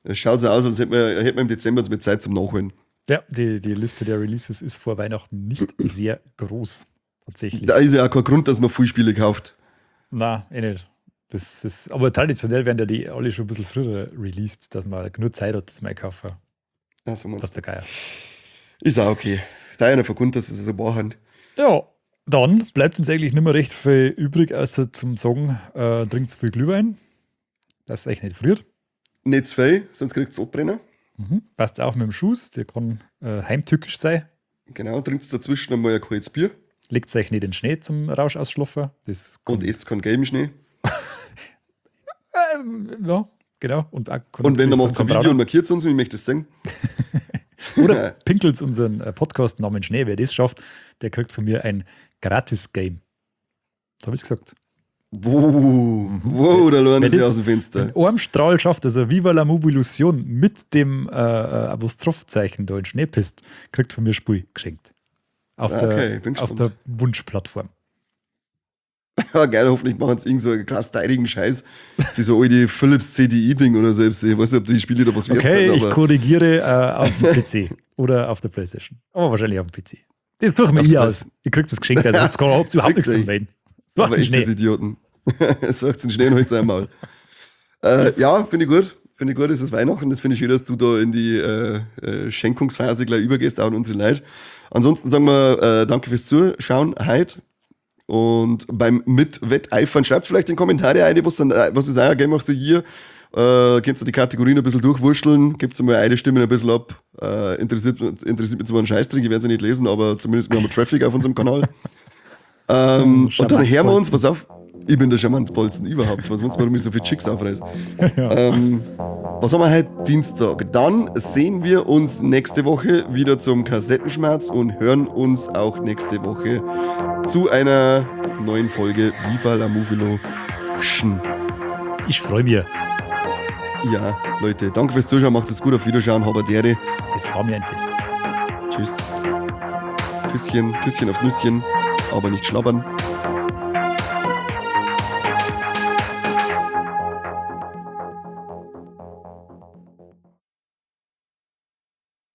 Es schaut so aus, als hätten wir im Dezember jetzt mit Zeit zum Nachholen. Ja, die Liste der Releases ist vor Weihnachten nicht sehr groß, tatsächlich. Da ist ja auch kein Grund, dass man viele Spiele kauft. Na, nicht. Das ist, aber traditionell werden ja die alle schon ein bisschen früher released, dass man genug Zeit hat, das mal kaufen. Ja, so Das ist der Geier. Ist auch okay. Ist auch einer verkund, dass sie so machen. Ja, dann bleibt uns eigentlich nicht mehr recht viel übrig, außer zum Sagen, trinkt viel Glühwein, dass es euch nicht friert. Nicht zu viel, sonst kriegt es Sodbrenner. Passt auf mit dem Schuss, der kann heimtückisch sein. Genau, trinkt dazwischen einmal ein kaltes Bier. Legt euch nicht in den Schnee zum Rausch ausschlafen. Und esst keinen gelben Schnee. Ja, genau. Und wenn ihr macht ein Video und markiert uns, wie ich möchte das sagen. Oder pinkelt unseren Podcast Namen Schnee. Wer das schafft, der kriegt von mir ein Gratis-Game. Da habe ich es gesagt. Wow, da lernen sie aus dem Fenster. Wenn einem Strahl schafft, also Viva la Mobilusion mit dem Apostrophzeichen da in Schnee pisst, kriegt von mir Spiel geschenkt. Auf der Wunschplattform. Ja, geil, hoffentlich machen sie irgend so einen krass teiligen Scheiß wie so alte Philips CDI-Ding oder selbst. Ich weiß nicht, ob die Spiele da was wert sind. Okay, ich korrigiere auf dem PC oder auf der Playstation. Aber wahrscheinlich auf dem PC. Das suche mir hier aus. Ihr kriegt das geschenkt, also habt ihr überhaupt nichts zu reden. Sagt den Schnee. Idioten. Sagt den Schnee und holt sein Maul. Ja, finde ich gut. Finde ich gut, es ist Weihnachten. Das finde ich schön, dass du da in die Schenkungsphase gleich übergehst, auch an unsere Leute. Ansonsten sagen wir danke fürs Zuschauen heute. Und beim Mitwetteifern schreibt vielleicht in die Kommentare eine, was ist euer Game of the Year. Könnt ihr die Kategorien ein bisschen durchwurschteln, gebt mal eine Stimme ein bisschen ab. Interessiert mich zwar ein Scheißdreck, ich werde sie nicht lesen, aber zumindest wir haben Traffic auf unserem Kanal. Und dann hören wir uns, pass auf, ich bin der Charmantbolzen überhaupt, was meinst du, warum ich so viel Chicks aufreiße? Ja. Was haben wir heute? Dienstag. Dann sehen wir uns nächste Woche wieder zum Kassettenschmerz und hören uns auch nächste Woche zu einer neuen Folge Viva la Movilo. Ich freue mich. Ja, Leute, danke fürs Zuschauen, macht es gut, auf Wiederschauen, Haberdere. Es war mir ein Fest. Tschüss. Küsschen aufs Nüsschen, aber nicht schlabbern.